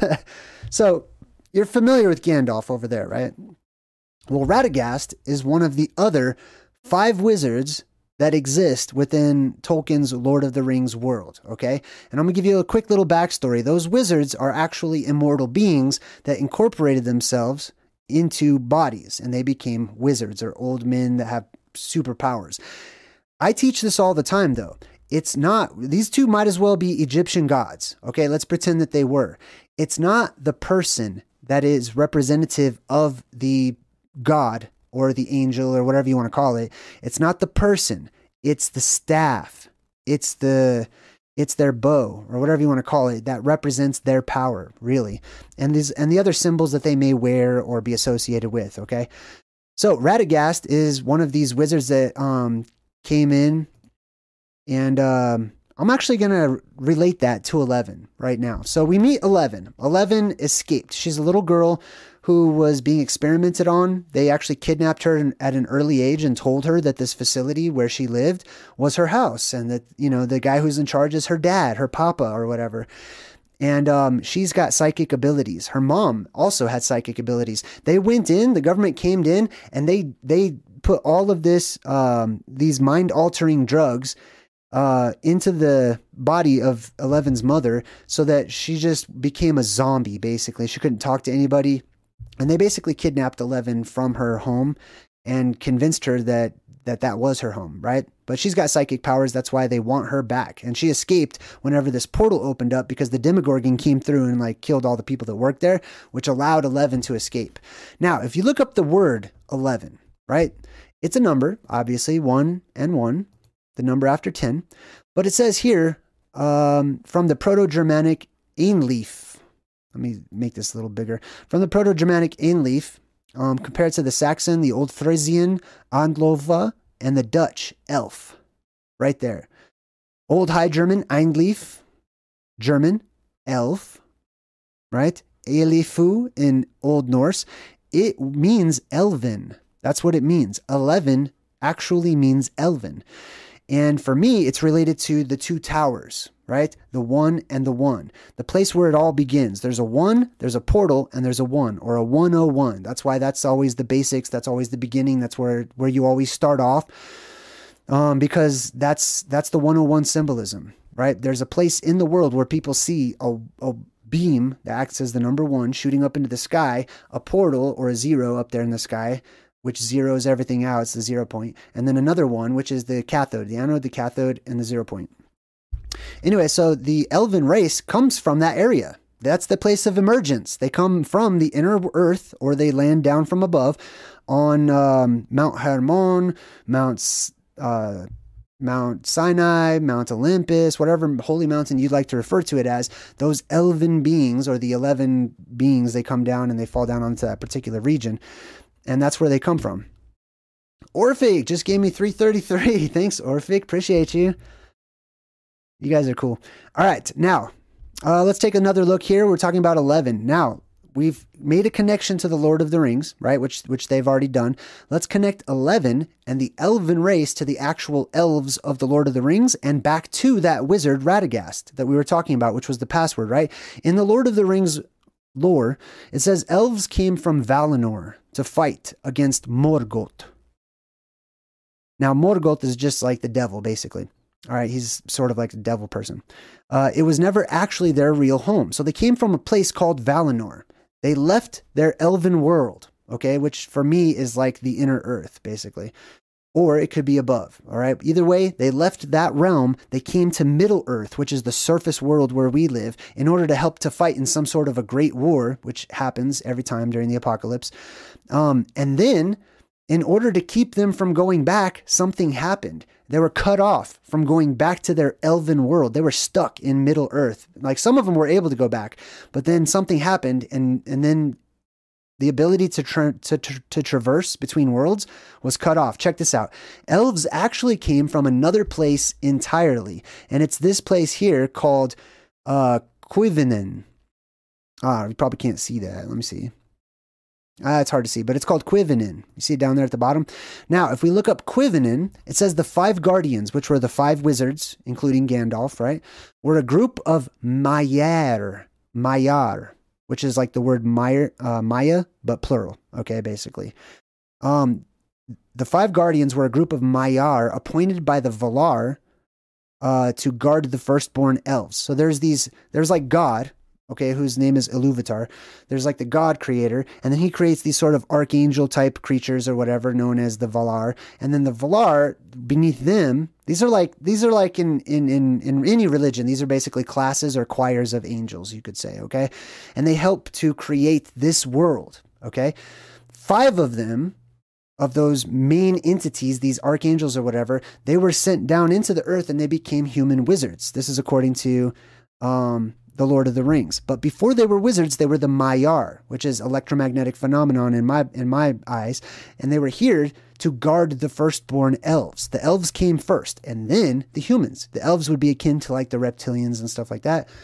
So, you're familiar with Gandalf over there, right? Well, Radagast is one of the other five wizards that exist within Tolkien's Lord of the Rings world, okay? And I'm going to give you a quick little backstory. Those wizards are actually immortal beings that incorporated themselves into bodies, and they became wizards or old men that have superpowers. I teach this all the time, though. It's not, these two might as well be Egyptian gods, okay? Let's pretend that they were. It's not the person that is representative of the God or the angel or whatever you want to call it. It's not the person. It's the staff. It's the, it's their bow or whatever you want to call it that represents their power, really. And these, and the other symbols that they may wear or be associated with. Okay. So Radagast is one of these wizards that, um, came in, and, um, I'm actually going to relate that to Eleven right now. So we meet Eleven. Eleven escaped. She's a little girl who was being experimented on. They actually kidnapped her at an early age and told her that this facility where she lived was her house, and that, you know, the guy who's in charge is her dad, her papa or whatever. And um, she's got psychic abilities. Her mom also had psychic abilities. They went in, the government came in, and they they put all of this, um, these mind-altering drugs uh, into the body of Eleven's mother so that she just became a zombie, basically. She couldn't talk to anybody. And they basically kidnapped Eleven from her home and convinced her that that that was her home, right? But she's got psychic powers. That's why they want her back. And she escaped whenever this portal opened up because the Demogorgon came through and like killed all the people that worked there, which allowed eleven to escape. Now, if you look up the word eleven, right? It's a number, obviously, one and one, the number after ten. But it says here, um, from the Proto-Germanic Ainleaf. Let me make this a little bigger. From the Proto-Germanic Ainleaf, um, compared to the Saxon, the Old Frisian, Andlova, and the Dutch, elf. Right there. Old High German, Einleaf. German, elf. Right? Eilifu in Old Norse. It means elven. That's what it means. eleven actually means elven. And for me, it's related to the two towers, right? The one and the one. The place where it all begins. There's a one, there's a portal, and there's a one, or a one oh one. That's why that's always the basics. That's always the beginning. That's where, where you always start off. Um, because that's that's the one oh one symbolism, right? There's a place in the world where people see a, a beam that acts as the number one shooting up into the sky, a portal or a zero up there in the sky, which zeroes everything out. It's the zero point. And then another one, which is the cathode, the anode, the cathode, and the zero point. Anyway, so the elven race comes from that area. That's the place of emergence. They come from the inner earth, or they land down from above on um, Mount Hermon, Mount, uh, Mount Sinai, Mount Olympus, whatever holy mountain you'd like to refer to it as. Those elven beings, or the eleven beings, they come down and they fall down onto that particular region. And that's where they come from. Orphic just gave me three thirty-three. Thanks, Orphic. Appreciate you. You guys are cool. All right. Now, uh, let's take another look here. We're talking about eleven. Now, we've made a connection to the Lord of the Rings, right? Which, which they've already done. Let's connect eleven and the elven race to the actual elves of the Lord of the Rings and back to that wizard Radagast that we were talking about, which was the password, right? In the Lord of the Rings lore, it says elves came from Valinor to fight against Morgoth. Now, Morgoth is just like the devil, basically. All right, he's sort of like a devil person. Uh, it was never actually their real home. So they came from a place called Valinor. They left their elven world, okay, which for me is like the inner earth, basically. Or it could be above, all right? Either way, they left that realm. They came to Middle Earth, which is the surface world where we live, in order to help to fight in some sort of a great war, which happens every time during the apocalypse. Um, and then, in order to keep them from going back, something happened. They were cut off from going back to their elven world. They were stuck in Middle Earth. Like, some of them were able to go back, but then something happened, and, and then the ability to, tra- to, to, to traverse between worlds was cut off. Check this out. Elves actually came from another place entirely. And it's this place here called uh, Quivinen. Ah, you probably can't see that. Let me see. Ah, it's hard to see, but it's called Quivinen. You see it down there at the bottom? Now, if we look up Quivinen, it says the five guardians, which were the five wizards, including Gandalf, right, were a group of Maiar. Maiar. Which is like the word Maya, uh, Maya, but plural, okay, basically. Um, the five guardians were a group of Maiar appointed by the Valar uh, to guard the firstborn elves. So there's these, there's like God, okay, whose name is Iluvatar. There's like the God creator, and then he creates these sort of archangel type creatures or whatever known as the Valar. And then the Valar, beneath them, these are like, these are like in, in, in, in any religion, these are basically classes or choirs of angels, you could say, okay? And they help to create this world, okay? Five of them, of those main entities, these archangels or whatever, they were sent down into the earth and they became human wizards. This is according to um, the Lord of the Rings. But before they were wizards, they were the Maiar, which is electromagnetic phenomenon in my in my eyes. And they were here to guard the firstborn elves. The elves came first, and then the humans. The elves would be akin to like the reptilians and stuff like that.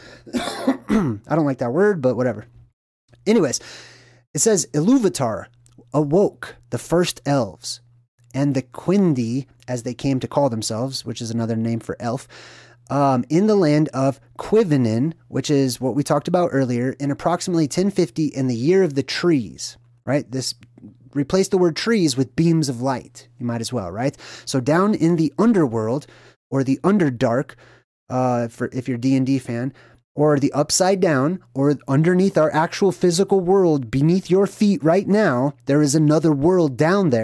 I don't like that word, but whatever. Anyways, it says Iluvatar awoke the first elves, and the Quindi, as they came to call themselves, which is another name for elf, um, in the land of Quivinen, which is what we talked about earlier, in approximately ten fifty in the year of the trees, right? This replace the word trees with beams of light. You might as well, right? So down in the underworld, or the underdark, uh, for if you're a D and D fan, or the upside down, or underneath our actual physical world, beneath your feet right now, there is another world down there,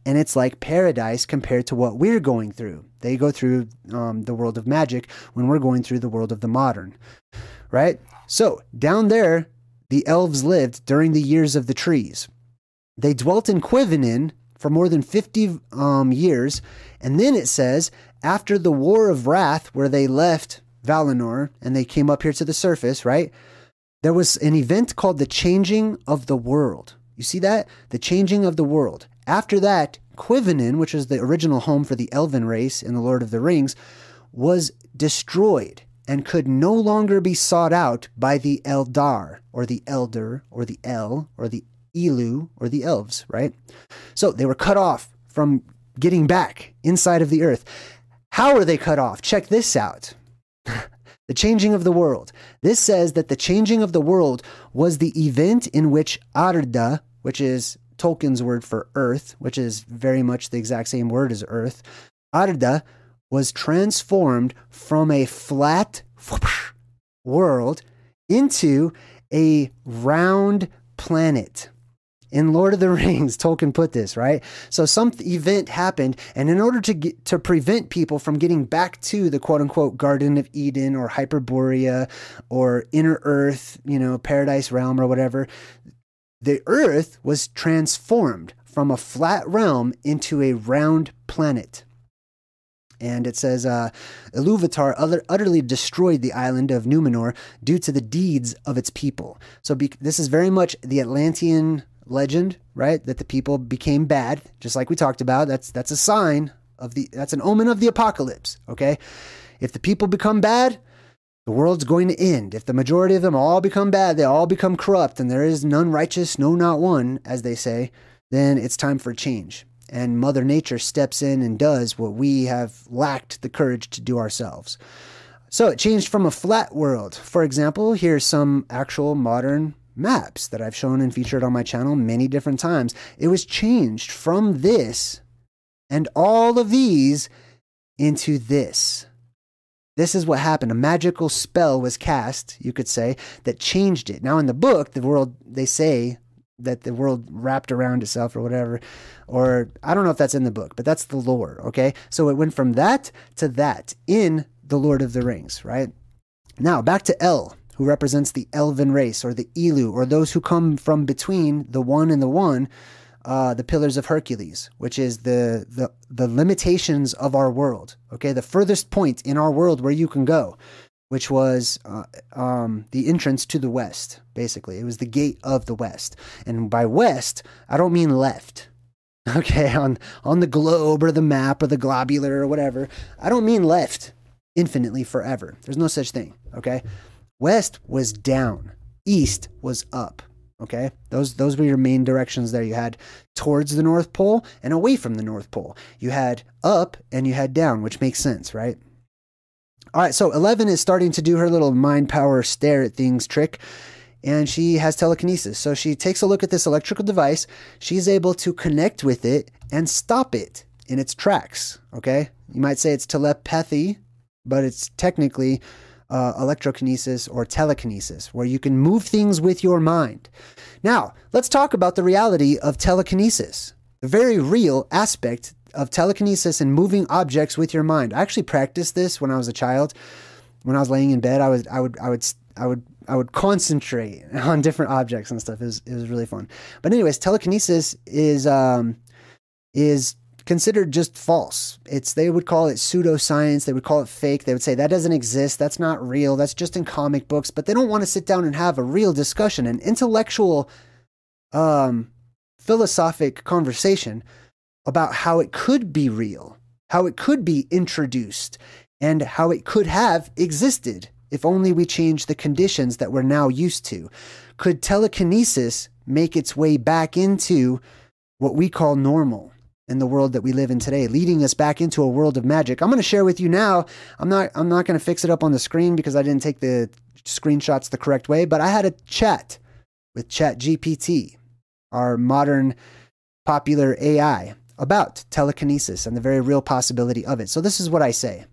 and it's like paradise compared to what we're going through. They go through um, the world of magic when we're going through the world of the modern, right? So down there, the elves lived during the years of the trees. They dwelt in Quivenin for more than fifty um, years. And then it says, after the War of Wrath, where they left Valinor and they came up here to the surface, right? There was an event called the Changing of the World. You see that? The Changing of the World. After that, Quivenin, which is the original home for the elven race in The Lord of the Rings, was destroyed and could no longer be sought out by the Eldar, or the Elder, or the El, or the Elu, or the elves, right? So they were cut off from getting back inside of the earth. How are they cut off? Check this out. The changing of the world. This says that the changing of the world was the event in which Arda, which is Tolkien's word for earth, which is very much the exact same word as earth, Arda was transformed from a flat whoosh, world into a round planet. In Lord of the Rings, Tolkien put this, right? So some event happened, and in order to get, to prevent people from getting back to the quote-unquote Garden of Eden or Hyperborea or Inner Earth, you know, Paradise Realm or whatever, the Earth was transformed from a flat realm into a round planet. And it says, uh, Iluvatar utter, utterly destroyed the island of Numenor due to the deeds of its people. So be, this is very much the Atlantean legend, right? That the people became bad, just like we talked about. That's that's a sign of the, that's an omen of the apocalypse, okay? If the people become bad, the world's going to end. If the majority of them all become bad, they all become corrupt, and there is none righteous, no, not one, as they say, then it's time for change. And Mother Nature steps in and does what we have lacked the courage to do ourselves. So it changed from a flat world. For example, here's some actual modern maps that I've shown and featured on my channel many different times. It was changed from this and all of these into this. This is what happened. A magical spell was cast, you could say, that changed it. Now in the book, the world, they say that the world wrapped around itself or whatever, or I don't know if that's in the book, but that's the lore, okay? So it went from that to that in The Lord of the Rings, right? Now back to El, who represents the elven race, or the Elu, or those who come from between the one and the one, uh, the Pillars of Hercules, which is the, the, the limitations of our world, okay? The furthest point in our world where you can go, which was uh, um, the entrance to the west, basically. It was the gate of the west. And by west, I don't mean left, okay, on, on the globe or the map or the globular or whatever. I don't mean left infinitely forever. There's no such thing, okay? West was down. East was up, okay? Those, those were your main directions there. You had towards the North Pole and away from the North Pole. You had up and you had down, which makes sense, right? All right, so Eleven is starting to do her little mind power stare at things trick, and she has telekinesis. So she takes a look at this electrical device. She's able to connect with it and stop it in its tracks, okay? You might say it's telepathy, but it's technically uh, electrokinesis or telekinesis, where you can move things with your mind. Now, let's talk about the reality of telekinesis, the very real aspect of telekinesis and moving objects with your mind. I actually practiced this when I was a child. When I was laying in bed, I was I would I would I would I would concentrate on different objects and stuff. It was it was really fun. But anyways, telekinesis is um is considered just false. It's they would call it pseudoscience. They would call it fake. They would say that doesn't exist. That's not real. That's just in comic books. But they don't want to sit down and have a real discussion, an intellectual, um, philosophic conversation about how it could be real, how it could be introduced, and how it could have existed if only we changed the conditions that we're now used to. Could telekinesis make its way back into what we call normal in the world that we live in today, leading us back into a world of magic? I'm going to share with you now. I'm not I'm not going to fix it up on the screen because I didn't take the screenshots the correct way, but I had a chat with ChatGPT, our modern popular A I, about telekinesis and the very real possibility of it. So this is what I say.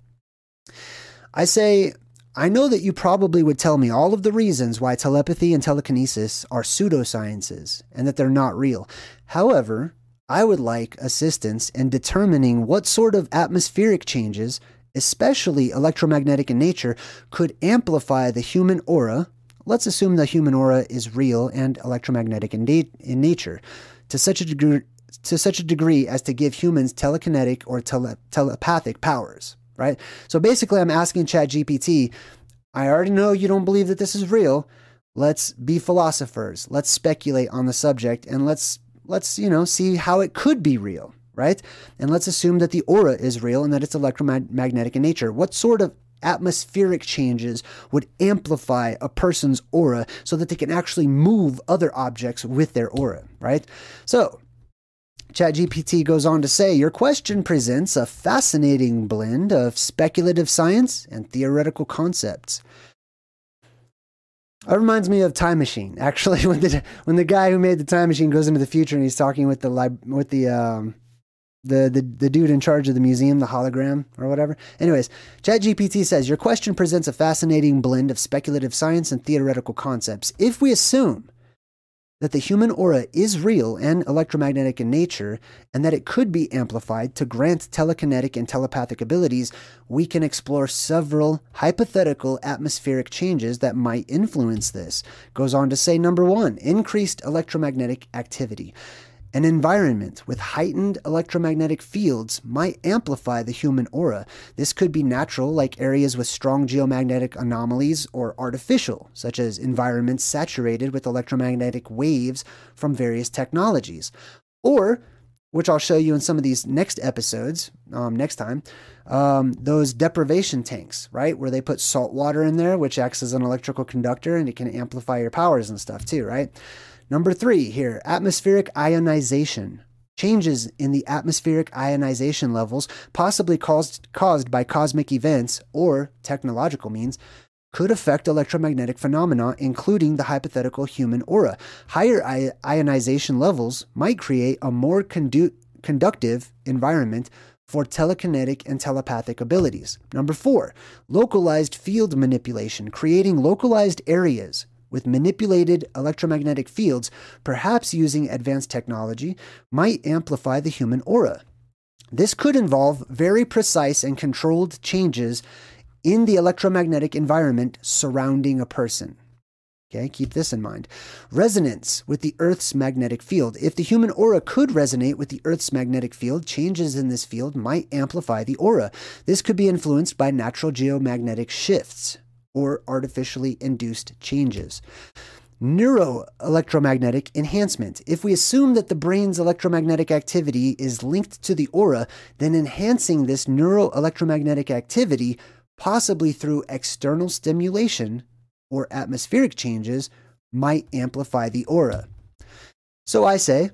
I say, I know that you probably would tell me all of the reasons why telepathy and telekinesis are pseudosciences and that they're not real. However, I would like assistance in determining what sort of atmospheric changes, especially electromagnetic in nature, could amplify the human aura. Let's assume the human aura is real and electromagnetic in, na- in nature, to such a degree to such a degree as to give humans telekinetic or tele- telepathic powers, right? So basically, I'm asking ChatGPT, I already know you don't believe that this is real. Let's be philosophers. Let's speculate on the subject, and let's let's you know see how it could be real, right? And let's assume that the aura is real and that it's electromagnetic in nature. What sort of atmospheric changes would amplify a person's aura so that they can actually move other objects with their aura, right? So ChatGPT goes on to say, your question presents a fascinating blend of speculative science and theoretical concepts. It reminds me of Time Machine, actually, when the when the guy who made the Time Machine goes into the future and he's talking with the lib- with the um, the, the the dude in charge of the museum, the hologram or whatever. Anyways, ChatGPT says, your question presents a fascinating blend of speculative science and theoretical concepts. If we assume that the human aura is real and electromagnetic in nature, and that it could be amplified to grant telekinetic and telepathic abilities, we can explore several hypothetical atmospheric changes that might influence this. Goes on to say, number one, increased electromagnetic activity. An environment with heightened electromagnetic fields might amplify the human aura. This could be natural, like areas with strong geomagnetic anomalies, or artificial, such as environments saturated with electromagnetic waves from various technologies. Or, which I'll show you in some of these next episodes, um, next time, um, those deprivation tanks, right? Where they put salt water in there, which acts as an electrical conductor, and it can amplify your powers and stuff too, right? Number three here, atmospheric ionization. Changes in the atmospheric ionization levels, possibly caused, caused by cosmic events or technological means, could affect electromagnetic phenomena, including the hypothetical human aura. Higher I- ionization levels might create a more condu- conductive environment for telekinetic and telepathic abilities. Number four, localized field manipulation, creating localized areas with manipulated electromagnetic fields, perhaps using advanced technology, might amplify the human aura. This could involve very precise and controlled changes in the electromagnetic environment surrounding a person. Okay, keep this in mind. Resonance with the Earth's magnetic field. If the human aura could resonate with the Earth's magnetic field, changes in this field might amplify the aura. This could be influenced by natural geomagnetic shifts or artificially induced changes. Neuroelectromagnetic enhancement. If we assume that the brain's electromagnetic activity is linked to the aura, then enhancing this neuroelectromagnetic activity, possibly through external stimulation or atmospheric changes, might amplify the aura. So I say,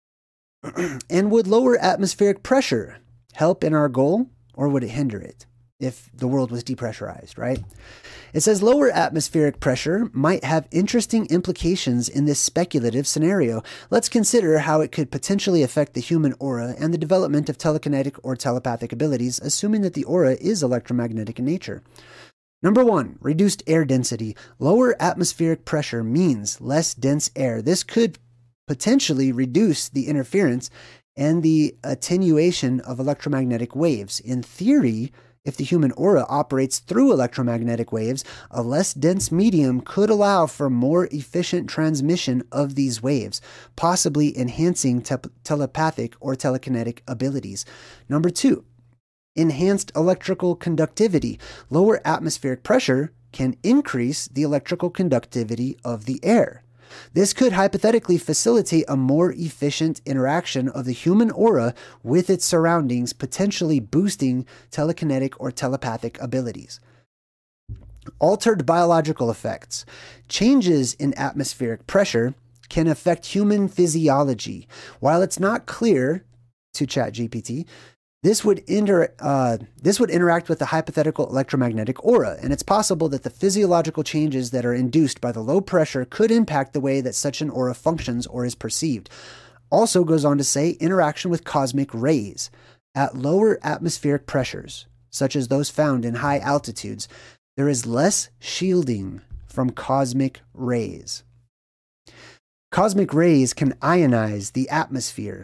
and would lower atmospheric pressure help in our goal, or would it hinder it if the world was depressurized, right? It says lower atmospheric pressure might have interesting implications in this speculative scenario. Let's consider how it could potentially affect the human aura and the development of telekinetic or telepathic abilities, assuming that the aura is electromagnetic in nature. Number one, reduced air density. Lower atmospheric pressure means less dense air. This could potentially reduce the interference and the attenuation of electromagnetic waves. In theory, if the human aura operates through electromagnetic waves, a less dense medium could allow for more efficient transmission of these waves, possibly enhancing te- telepathic or telekinetic abilities. Number two, enhanced electrical conductivity. Lower atmospheric pressure can increase the electrical conductivity of the air. This could hypothetically facilitate a more efficient interaction of the human aura with its surroundings, potentially boosting telekinetic or telepathic abilities. Altered biological effects. Changes in atmospheric pressure can affect human physiology. While it's not clear to ChatGPT, This would, inter, uh, this would interact with the hypothetical electromagnetic aura, and it's possible that the physiological changes that are induced by the low pressure could impact the way that such an aura functions or is perceived. Also goes on to say interaction with cosmic rays. At lower atmospheric pressures, such as those found in high altitudes, there is less shielding from cosmic rays. Cosmic rays can ionize the atmosphere,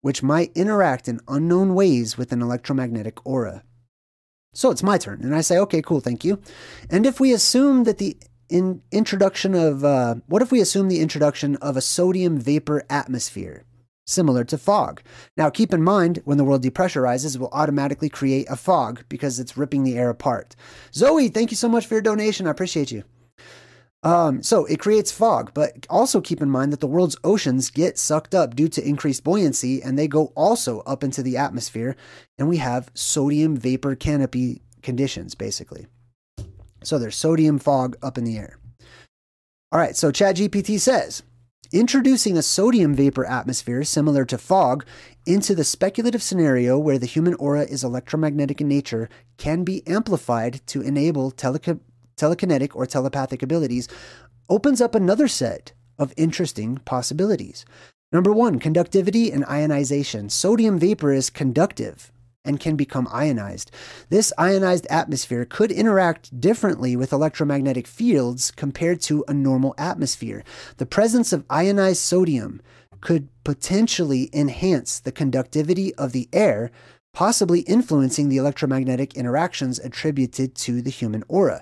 which might interact in unknown ways with an electromagnetic aura. So it's my turn, and I say, okay, cool, thank you. And if we assume that the in introduction of, uh, what if we assume the introduction of a sodium vapor atmosphere, similar to fog? Now, keep in mind, when the world depressurizes, it will automatically create a fog because it's ripping the air apart. Zoe, thank you so much for your donation. I appreciate you. Um, so it creates fog, but also keep in mind that the world's oceans get sucked up due to increased buoyancy, and they go also up into the atmosphere, and we have sodium vapor canopy conditions, basically. So there's sodium fog up in the air. All right, so ChatGPT says, introducing a sodium vapor atmosphere similar to fog into the speculative scenario where the human aura is electromagnetic in nature can be amplified to enable telekinetic telekinetic or telepathic abilities opens up another set of interesting possibilities. Number one, conductivity and ionization. Sodium vapor is conductive and can become ionized. This ionized atmosphere could interact differently with electromagnetic fields compared to a normal atmosphere. The presence of ionized sodium could potentially enhance the conductivity of the air, possibly influencing the electromagnetic interactions attributed to the human aura.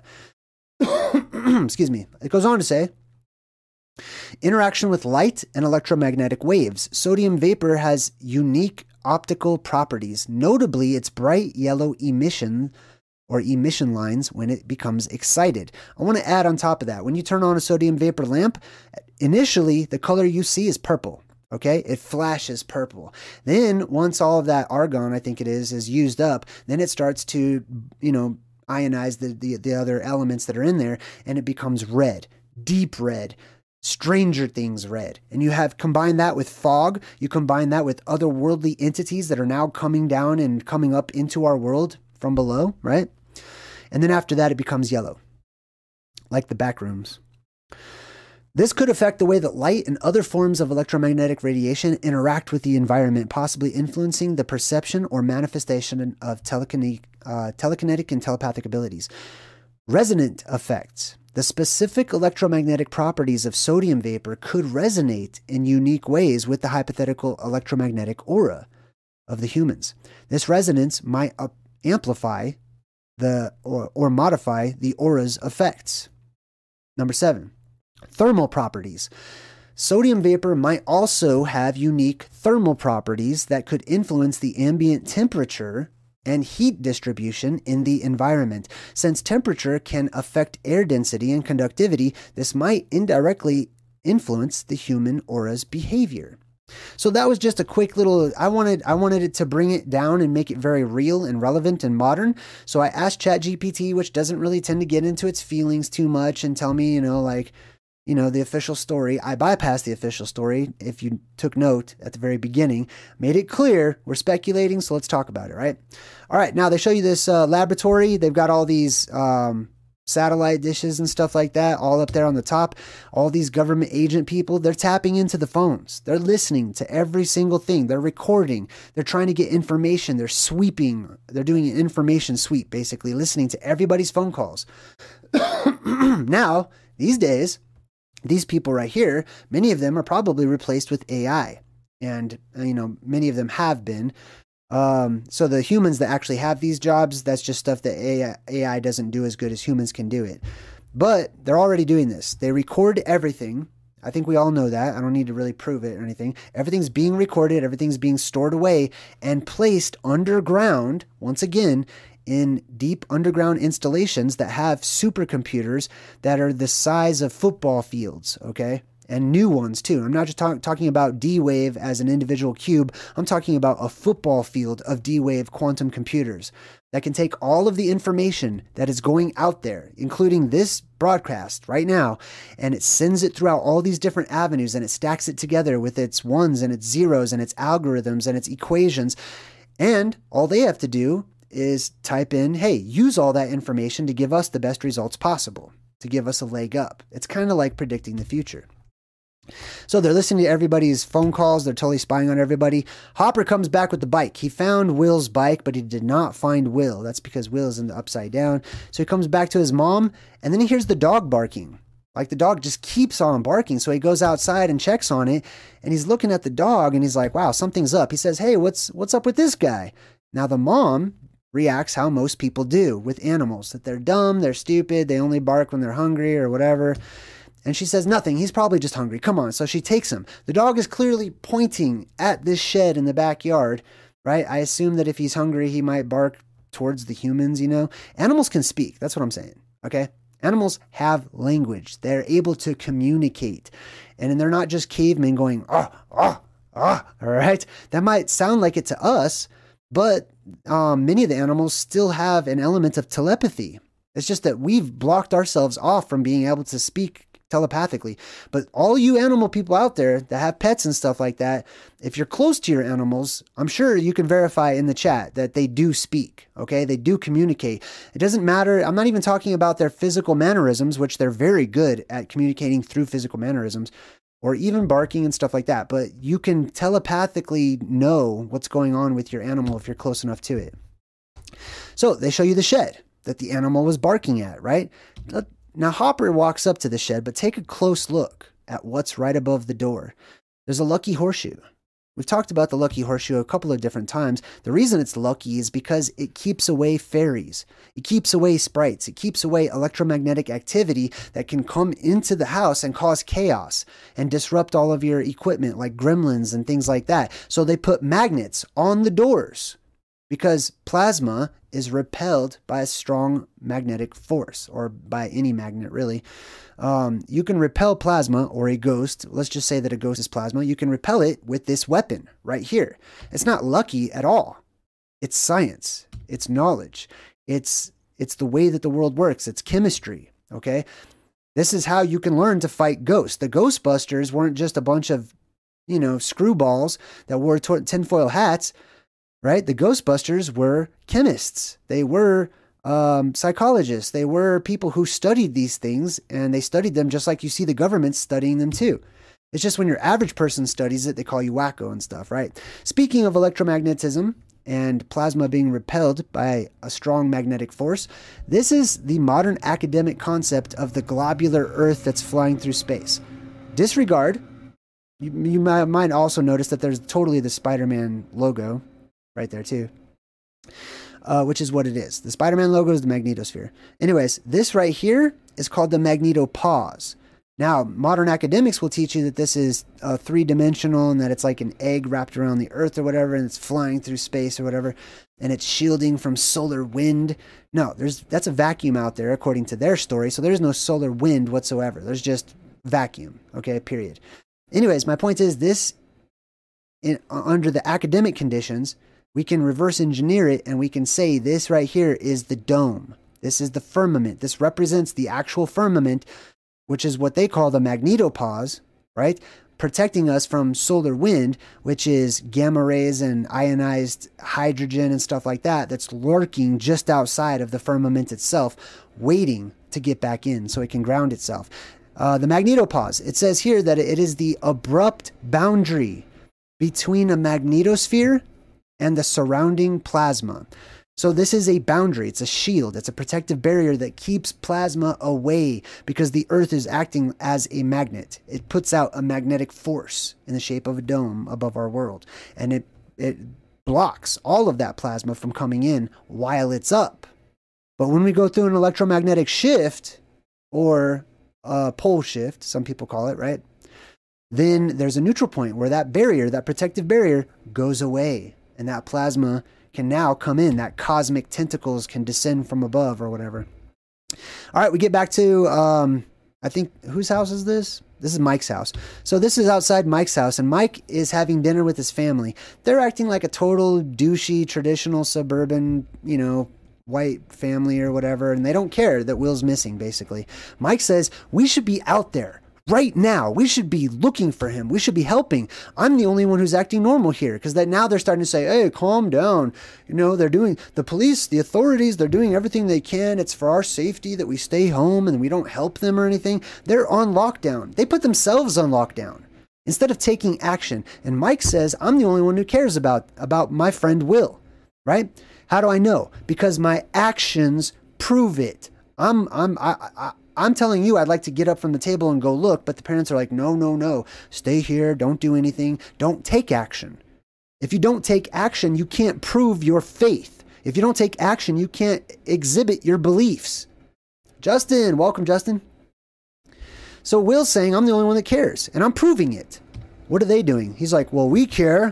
Excuse me. It goes on to say, interaction with light and electromagnetic waves. Sodium vapor has unique optical properties, notably its bright yellow emission or emission lines when it becomes excited. I want to add on top of that, when you turn on a sodium vapor lamp, initially the color you see is purple. Okay, it flashes purple. Then once all of that argon, I think it is, is used up, then it starts to, you know, ionize the, the, the other elements that are in there, and it becomes red, deep red, Stranger Things red. And you have combined that with fog, you combine that with otherworldly entities that are now coming down and coming up into our world from below, right? And then after that, it becomes yellow, like the back rooms. This could affect the way that light and other forms of electromagnetic radiation interact with the environment, possibly influencing the perception or manifestation of telekinetic, uh, telekinetic and telepathic abilities. Resonant effects. The specific electromagnetic properties of sodium vapor could resonate in unique ways with the hypothetical electromagnetic aura of the humans. This resonance might uh, amplify the or, or modify the aura's effects. Number seven. Thermal properties. Sodium vapor might also have unique thermal properties that could influence the ambient temperature and heat distribution in the environment. Since temperature can affect air density and conductivity, this might indirectly influence the human aura's behavior. So that was just a quick little, I wanted I wanted it to bring it down and make it very real and relevant and modern. So I asked ChatGPT, which doesn't really tend to get into its feelings too much and tell me, you know, like, you know, the official story. I bypassed the official story, if you took note at the very beginning, made it clear we're speculating, so let's talk about it, right? All right, now they show you this uh, laboratory. They've got all these um, satellite dishes and stuff like that all up there on the top. All these government agent people, they're tapping into the phones. They're listening to every single thing. They're recording. They're trying to get information. They're sweeping. They're doing an information sweep, basically, listening to everybody's phone calls. Now, these days, these people right here, many of them are probably replaced with A I. And, you know, many of them have been. Um, so the humans that actually have these jobs, that's just stuff that A I doesn't do as good as humans can do it. But they're already doing this. They record everything. I think we all know that. I don't need to really prove it or anything. Everything's being recorded. Everything's being stored away and placed underground, once again, in deep underground installations that have supercomputers that are the size of football fields, okay? And new ones too. I'm not just talk- talking about D-Wave as an individual cube. I'm talking about a football field of D-Wave quantum computers that can take all of the information that is going out there, including this broadcast right now, and it sends it throughout all these different avenues, and it stacks it together with its ones and its zeros and its algorithms and its equations. And all they have to do is type in, hey, use all that information to give us the best results possible, to give us a leg up. It's kind of like predicting the future. So they're listening to everybody's phone calls. They're totally spying on everybody. Hopper comes back with the bike. He found Will's bike, but he did not find Will. That's because Will is in the upside down. So he comes back to his mom, and then he hears the dog barking. Like the dog just keeps on barking. So he goes outside and checks on it, and he's looking at the dog and he's like, wow, something's up. He says, hey, what's what's up with this guy? Now the mom reacts how most people do with animals, that they're dumb, they're stupid, they only bark when they're hungry or whatever. And she says, nothing, he's probably just hungry. Come on. So she takes him. The dog is clearly pointing at this shed in the backyard, right? I assume that if he's hungry, he might bark towards the humans, you know? Animals can speak. That's what I'm saying, okay? Animals have language. They're able to communicate. And they're not just cavemen going, ah, ah, ah, all right? That might sound like it to us, but um, many of the animals still have an element of telepathy. It's just that we've blocked ourselves off from being able to speak telepathically. But all you animal people out there that have pets and stuff like that, if you're close to your animals, I'm sure you can verify in the chat that they do speak, okay? They do communicate. It doesn't matter. I'm not even talking about their physical mannerisms, which they're very good at communicating through physical mannerisms, or even barking and stuff like that. But you can telepathically know what's going on with your animal if you're close enough to it. So they show you the shed that the animal was barking at, right? Now, Hopper walks up to the shed, but take a close look at what's right above the door. There's a lucky horseshoe. We've talked about the lucky horseshoe a couple of different times. The reason it's lucky is because it keeps away fairies. It keeps away sprites. It keeps away electromagnetic activity that can come into the house and cause chaos and disrupt all of your equipment like gremlins and things like that. So they put magnets on the doors because plasma is repelled by a strong magnetic force, or by any magnet, really. Um, you can repel plasma or a ghost. Let's just say that a ghost is plasma. You can repel it with this weapon right here. It's not lucky at all. It's science. It's knowledge. It's, it's the way that the world works. It's chemistry, okay? This is how you can learn to fight ghosts. The Ghostbusters weren't just a bunch of, you know, screwballs that wore tinfoil hats. Right? The Ghostbusters were chemists. They were um, psychologists. They were people who studied these things, and they studied them just like you see the government studying them too. It's just when your average person studies it, they call you wacko and stuff, right? Speaking of electromagnetism and plasma being repelled by a strong magnetic force, this is the modern academic concept of the globular Earth that's flying through space. Disregard. You, you might also notice that there's totally the Spider-Man logo right there too, uh, which is what it is. The Spider-Man logo is the magnetosphere. Anyways, this right here is called the magnetopause. Now, modern academics will teach you that this is uh, three-dimensional and that it's like an egg wrapped around the Earth or whatever, and it's flying through space or whatever, and it's shielding from solar wind. No, there's that's a vacuum out there according to their story, so there's no solar wind whatsoever. There's just vacuum, okay, period. Anyways, my point is this, in, uh, under the academic conditions, we can reverse engineer it, and we can say this right here is the dome. This is the firmament. This represents the actual firmament, which is what they call the magnetopause, right? Protecting us from solar wind, which is gamma rays and ionized hydrogen and stuff like that, that's lurking just outside of the firmament itself, waiting to get back in so it can ground itself. Uh, the magnetopause, it says here that it is the abrupt boundary between a magnetosphere and the surrounding plasma. So this is a boundary. It's a shield. It's a protective barrier that keeps plasma away because the Earth is acting as a magnet. It puts out a magnetic force in the shape of a dome above our world. And it, it blocks all of that plasma from coming in while it's up. But when we go through an electromagnetic shift, or a pole shift, some people call it, right? Then there's a neutral point where that barrier, that protective barrier, goes away. And that plasma can now come in. That cosmic tentacles can descend from above or whatever. All right, we get back to, um, I think, whose house is this? This is Mike's house. So this is outside Mike's house, and Mike is having dinner with his family. They're acting like a total douchey, traditional, suburban, you know, white family or whatever, and they don't care that Will's missing, basically. Mike says, we should be out there. Right now, we should be looking for him. We should be helping. I'm the only one who's acting normal here, because that now they're starting to say, hey, calm down. You know, they're doing, the police, the authorities, they're doing everything they can. It's for our safety that we stay home and we don't help them or anything. They're on lockdown. They put themselves on lockdown instead of taking action. And Mike says, I'm the only one who cares about, about my friend Will, right? How do I know? Because my actions prove it. I'm I'm I, I I'm telling you I'd like to get up from the table and go look, but the parents are like, no, no, no, stay here, don't do anything, don't take action. If you don't take action, you can't prove your faith. If you don't take action, you can't exhibit your beliefs. Justin, welcome, Justin. So Will's saying, I'm the only one that cares, and I'm proving it. What are they doing? He's like, well, we care.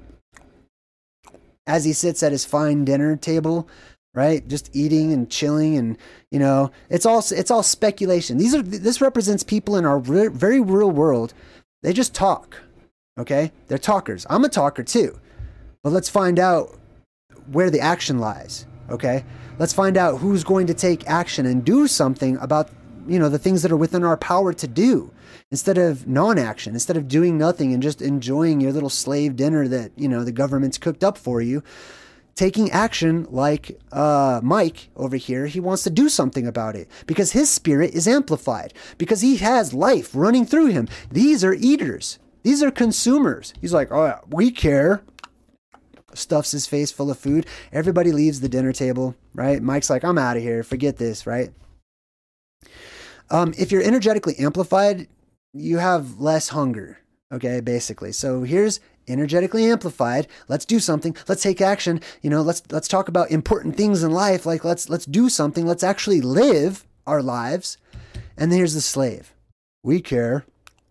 As he sits at his fine dinner table, right? Just eating and chilling, and, you know, it's all, it's all speculation. These are, this represents people in our re- very real world. They just talk, okay? They're talkers. I'm a talker too, but let's find out where the action lies, okay? Let's find out who's going to take action and do something about, you know, the things that are within our power to do, instead of non-action, instead of doing nothing and just enjoying your little slave dinner that, you know, the government's cooked up for you. Taking action like uh, Mike over here, he wants to do something about it because his spirit is amplified, because he has life running through him. These are eaters. These are consumers. He's like, oh, we care. Stuffs his face full of food. Everybody leaves the dinner table, right? Mike's like, I'm out of here. Forget this, right? Um, if you're energetically amplified, you have less hunger, okay, basically. So here's energetically amplified. Let's do something. Let's take action. You know, let's let's talk about important things in life. Like let's let's do something. Let's actually live our lives. And then here's the slave. We care.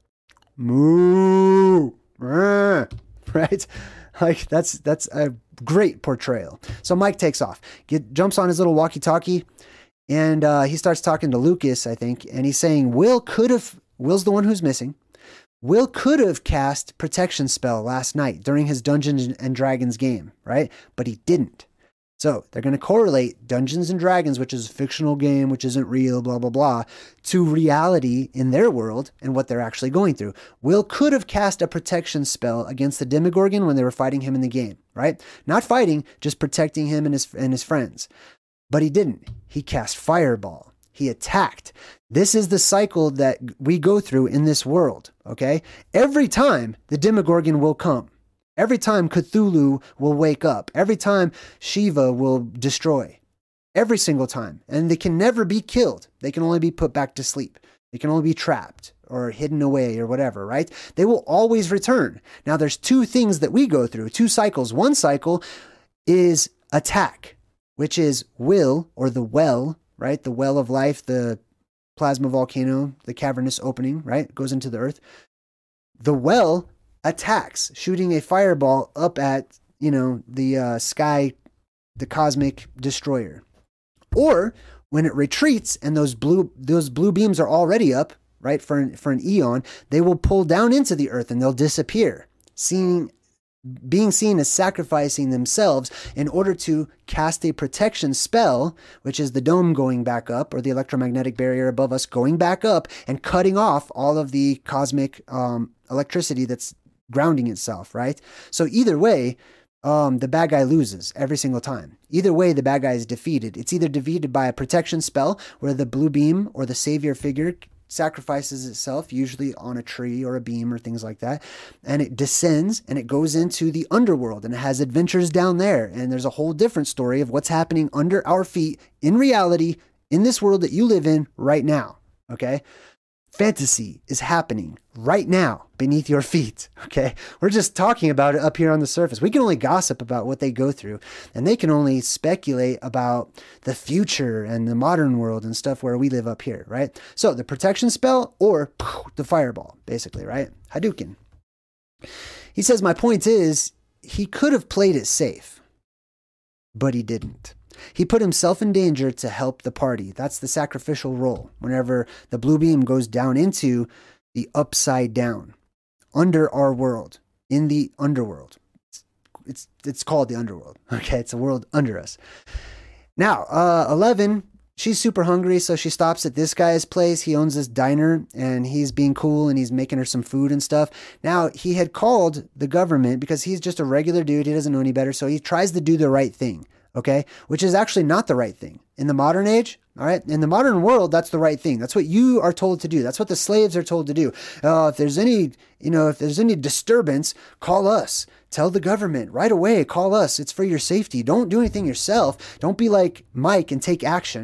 Moo. Right? Like that's that's a great portrayal. So Mike takes off, get jumps on his little walkie-talkie. And uh, he starts talking to Lucas, I think, and he's saying Will could have, Will's the one who's missing. Will could have cast protection spell last night during his Dungeons and Dragons game, right? But he didn't. So they're going to correlate Dungeons and Dragons, which is a fictional game, which isn't real, blah, blah, blah, to reality in their world and what they're actually going through. Will could have cast a protection spell against the Demogorgon when they were fighting him in the game, right? Not fighting, just protecting him and his and his friends. But he didn't. He cast Fireball. He attacked. This is the cycle that we go through in this world, okay? Every time the Demogorgon will come. Every time Cthulhu will wake up. Every time Shiva will destroy. Every single time. And they can never be killed. They can only be put back to sleep. They can only be trapped or hidden away or whatever, right? They will always return. Now, there's two things that we go through, two cycles. One cycle is attack, which is will, or the well, right? The well of life, the plasma volcano, the cavernous opening, right? Goes into the earth. The well attacks, shooting a fireball up at, you know, the uh, sky, the cosmic destroyer. Or when it retreats and those blue those blue beams are already up, right, for an, for an eon, they will pull down into the earth and they'll disappear, seeing being seen as sacrificing themselves in order to cast a protection spell, which is the dome going back up, or the electromagnetic barrier above us going back up and cutting off all of the cosmic um, electricity that's grounding itself, right? So either way, um, the bad guy loses every single time. Either way, the bad guy is defeated. It's either defeated by a protection spell where the blue beam or the savior figure sacrifices itself, usually on a tree or a beam or things like that, and it descends and it goes into the underworld and it has adventures down there, and there's a whole different story of what's happening under our feet in reality in this world that you live in right now, okay? Fantasy is happening right now beneath your feet, okay? We're just talking about it up here on the surface. We can only gossip about what they go through, and they can only speculate about the future and the modern world and stuff where we live up here, right? So the protection spell or the fireball, basically, right? Hadouken. He says, my point is, he could have played it safe, but he didn't. He put himself in danger to help the party. That's the sacrificial role. Whenever the blue beam goes down into the upside down, under our world, in the underworld. It's it's, it's called the underworld. Okay, it's a world under us. Now, uh, eleven, she's super hungry, so she stops at this guy's place. He owns this diner, and he's being cool, and he's making her some food and stuff. Now, he had called the government because he's just a regular dude. He doesn't know any better, so he tries to do the right thing. Okay, which is actually not the right thing. In the modern age, all right, in the modern world, that's the right thing. That's what you are told to do. That's what the slaves are told to do. Uh, if there's any, you know, if there's any disturbance, call us. Tell the government right away. Call us. It's for your safety. Don't do anything yourself. Don't be like Mike and take action,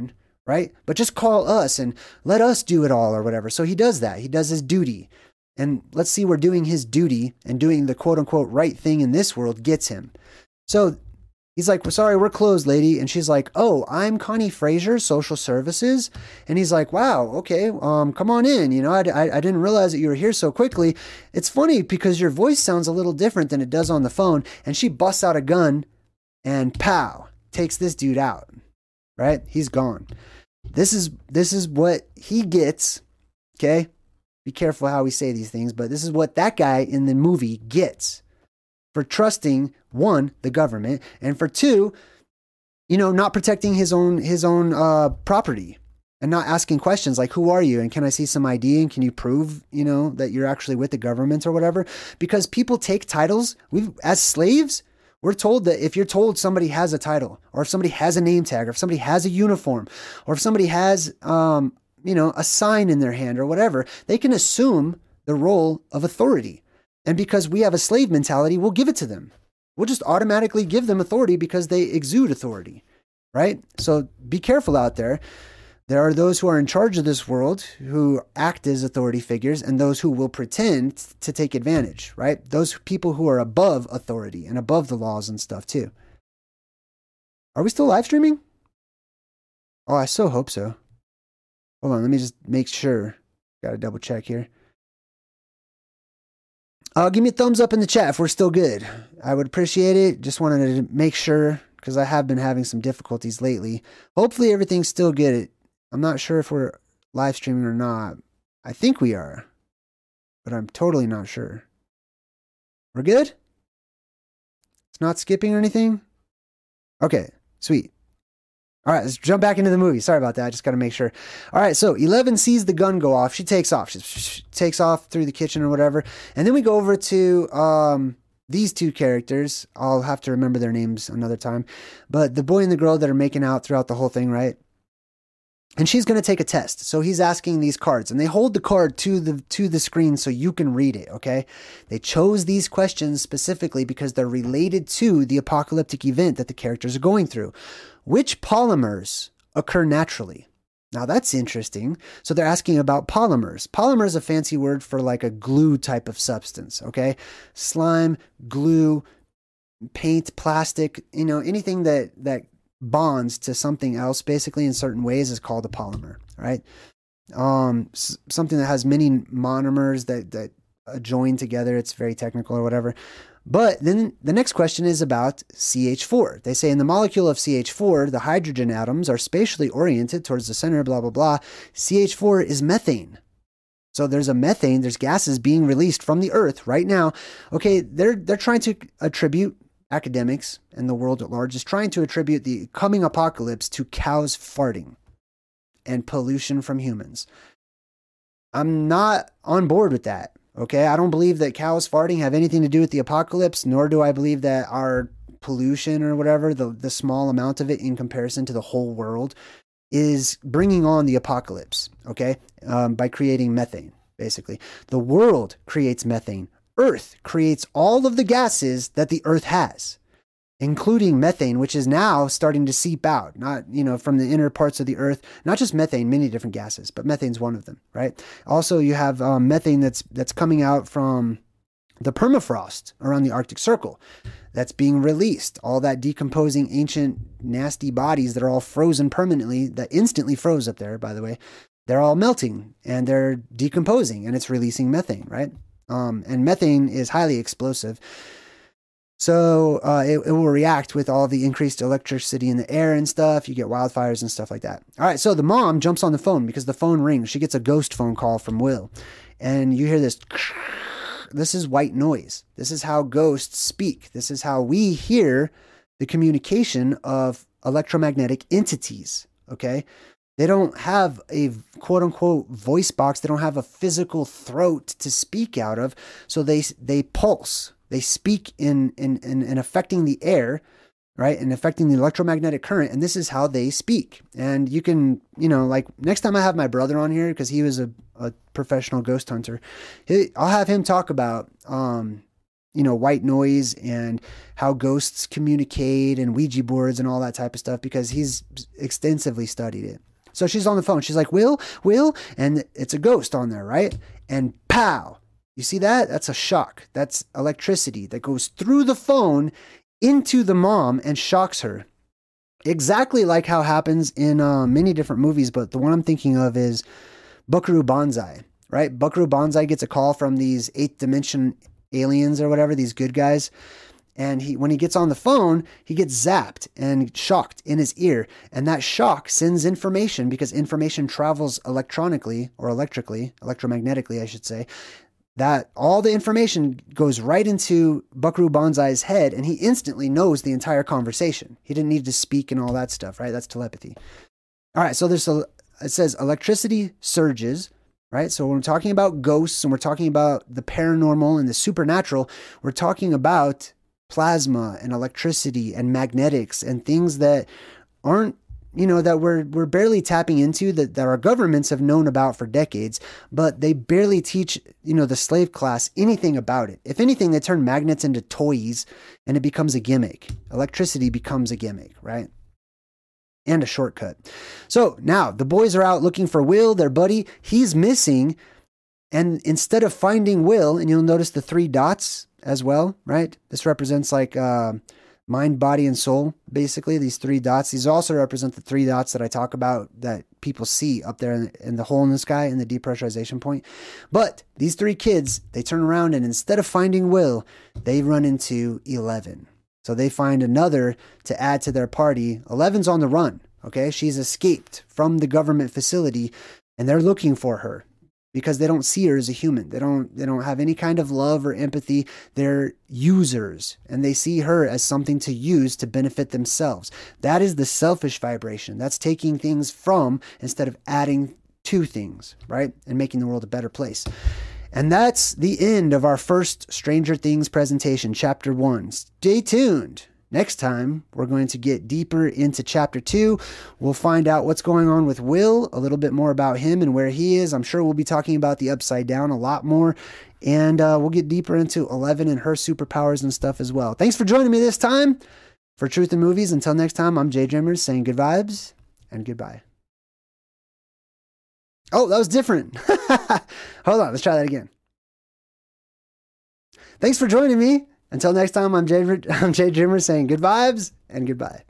right? But just call us and let us do it all or whatever. So he does that. He does his duty. And let's see where doing his duty and doing the quote unquote right thing in this world gets him. So he's like, well, sorry, we're closed, lady. And she's like, oh, I'm Connie Fraser, social services. And he's like, wow, okay, um, come on in. You know, I, I, I didn't realize that you were here so quickly. It's funny because your voice sounds a little different than it does on the phone. And she busts out a gun and pow, takes this dude out, right? He's gone. This is, this is what he gets. Okay. Be careful how we say these things, but this is what that guy in the movie gets for trusting, one, the government, and for two, you know, not protecting his own his own uh, property and not asking questions like, who are you? And can I see some I D? And can you prove, you know, that you're actually with the government or whatever? Because people take titles. We've, as slaves, we're told that if you're told somebody has a title, or if somebody has a name tag, or if somebody has a uniform, or if somebody has, um, you know, a sign in their hand or whatever, they can assume the role of authority. And because we have a slave mentality, we'll give it to them. We'll just automatically give them authority because they exude authority, right? So be careful out there. There are those who are in charge of this world who act as authority figures and those who will pretend to take advantage, right? Those people who are above authority and above the laws and stuff too. Are we still live streaming? Oh, I so hope so. Hold on, let me just make sure. Got to double check here. Uh, give me a thumbs up in the chat if we're still good. I would appreciate it. Just wanted to make sure because I have been having some difficulties lately. Hopefully everything's still good. I'm not sure if we're live streaming or not. I think we are, but I'm totally not sure. We're good? It's not skipping or anything? Okay, sweet. All right, let's jump back into the movie. Sorry about that. I just got to make sure. All right, so Eleven sees the gun go off. She takes off. She, she takes off through the kitchen or whatever. And then we go over to um, these two characters. I'll have to remember their names another time. But the boy and the girl that are making out throughout the whole thing, right? And she's going to take a test. So he's asking these cards. And they hold the card to the to the screen so you can read it, okay? They chose these questions specifically because they're related to the apocalyptic event that the characters are going through. Which polymers occur naturally? Now that's interesting. So they're asking about polymers. Polymer is a fancy word for like a glue type of substance, okay? Slime, glue, paint, plastic, you know, anything that, that bonds to something else basically in certain ways is called a polymer, right? Um, s- something that has many monomers that, that uh, join together. It's very technical or whatever. But then the next question is about C H four. They say in the molecule of C H four, the hydrogen atoms are spatially oriented towards the center, blah, blah, blah. C H four is methane. So there's a methane, there's gases being released from the earth right now. Okay, they're they're trying to attribute, academics and the world at large is trying to attribute the coming apocalypse to cows farting and pollution from humans. I'm not on board with that. Okay, I don't believe that cows farting have anything to do with the apocalypse, nor do I believe that our pollution or whatever, the, the small amount of it in comparison to the whole world, is bringing on the apocalypse, okay, um, by creating methane, basically. The world creates methane. Earth creates all of the gases that the Earth has, including methane, which is now starting to seep out, not, you know, from the inner parts of the earth, not just methane, many different gases, but methane's one of them, right? Also, you have um, methane that's, that's coming out from the permafrost around the Arctic Circle that's being released, all that decomposing ancient nasty bodies that are all frozen permanently, that instantly froze up there, by the way, they're all melting and they're decomposing and it's releasing methane, right? Um, and methane is highly explosive. So uh, it, it will react with all the increased electricity in the air and stuff. You get wildfires and stuff like that. All right, so the mom jumps on the phone because the phone rings. She gets a ghost phone call from Will. And you hear this. This is white noise. This is how ghosts speak. This is how we hear the communication of electromagnetic entities, okay? They don't have a quote-unquote voice box. They don't have a physical throat to speak out of. So they they pulse. They speak in, in, in, in affecting the air, right? And affecting the electromagnetic current. And this is how they speak. And you can, you know, like next time I have my brother on here, because he was a, a professional ghost hunter, he, I'll have him talk about, um, you know, white noise and how ghosts communicate and Ouija boards and all that type of stuff, because he's extensively studied it. So she's on the phone. She's like, Will, Will, and it's a ghost on there, right? And pow. You see that? That's a shock. That's electricity that goes through the phone into the mom and shocks her. Exactly like how happens in uh, many different movies, but the one I'm thinking of is Buckaroo Banzai, right? Buckaroo Banzai gets a call from these eighth dimension aliens or whatever, these good guys. And he, when he gets on the phone, he gets zapped and shocked in his ear. And that shock sends information, because information travels electronically or electrically, electromagnetically, I should say. That all the information goes right into Buckaroo Banzai's head, and he instantly knows the entire conversation. He didn't need to speak and all that stuff, right? That's telepathy. All right, so there's a, it says electricity surges, right? So when we're talking about ghosts and we're talking about the paranormal and the supernatural, we're talking about plasma and electricity and magnetics and things that aren't, you know, that we're we're barely tapping into, that, that our governments have known about for decades, but they barely teach, you know, the slave class anything about it. If anything, they turn magnets into toys and it becomes a gimmick. Electricity becomes a gimmick, right? And a shortcut. So now the boys are out looking for Will, their buddy. He's missing. And instead of finding Will, and you'll notice the three dots as well, right? This represents like uh, mind, body, and soul, basically, these three dots. These also represent the three dots that I talk about that people see up there in, in the hole in the sky, in the depressurization point. But these three kids, they turn around and instead of finding Will, they run into Eleven. So they find another to add to their party. Eleven's on the run, okay? She's escaped from the government facility and they're looking for her, because they don't see her as a human. They don't, they don't have any kind of love or empathy. They're users, and they see her as something to use to benefit themselves. That is the selfish vibration. That's taking things from instead of adding to things, right? And making the world a better place. And that's the end of our first Stranger Things presentation, chapter one. Stay tuned. Next time, we're going to get deeper into chapter two. We'll find out what's going on with Will, a little bit more about him and where he is. I'm sure we'll be talking about the Upside Down a lot more. And uh, we'll get deeper into Eleven and her superpowers and stuff as well. Thanks for joining me this time for Truth in Movies. Until next time, I'm Jay Dreamers saying good vibes and goodbye. Oh, that was different. Hold on, let's try that again. Thanks for joining me. Until next time, I'm Jay, I'm Jay Dreamer saying good vibes and goodbye.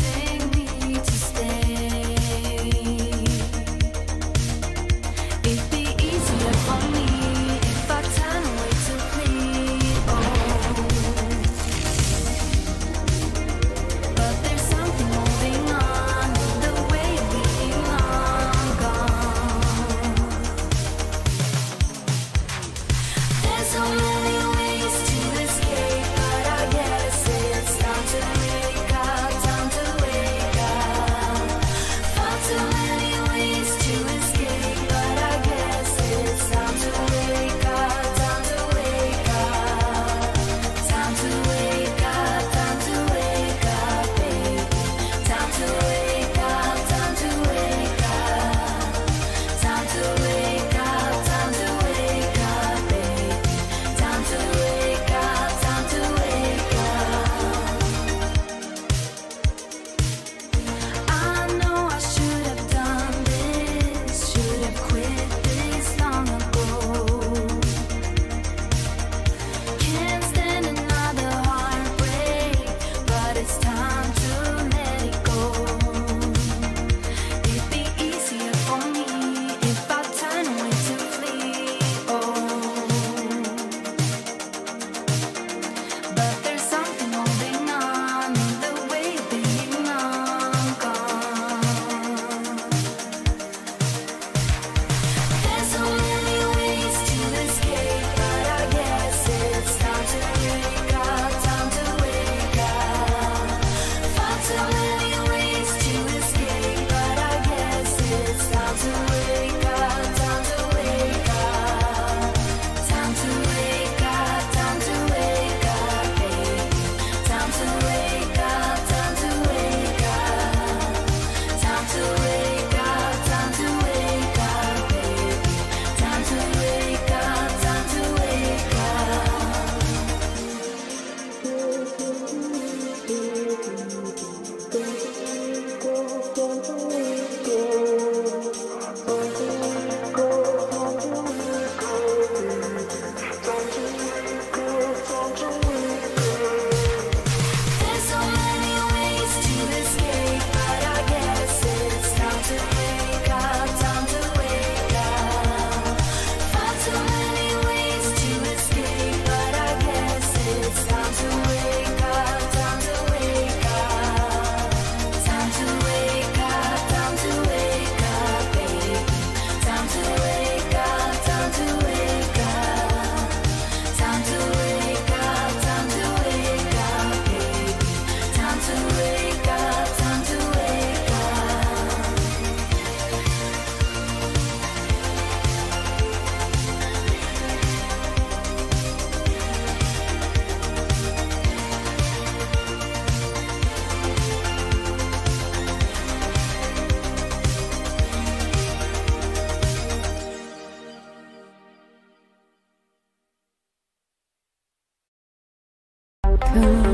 It Ooh.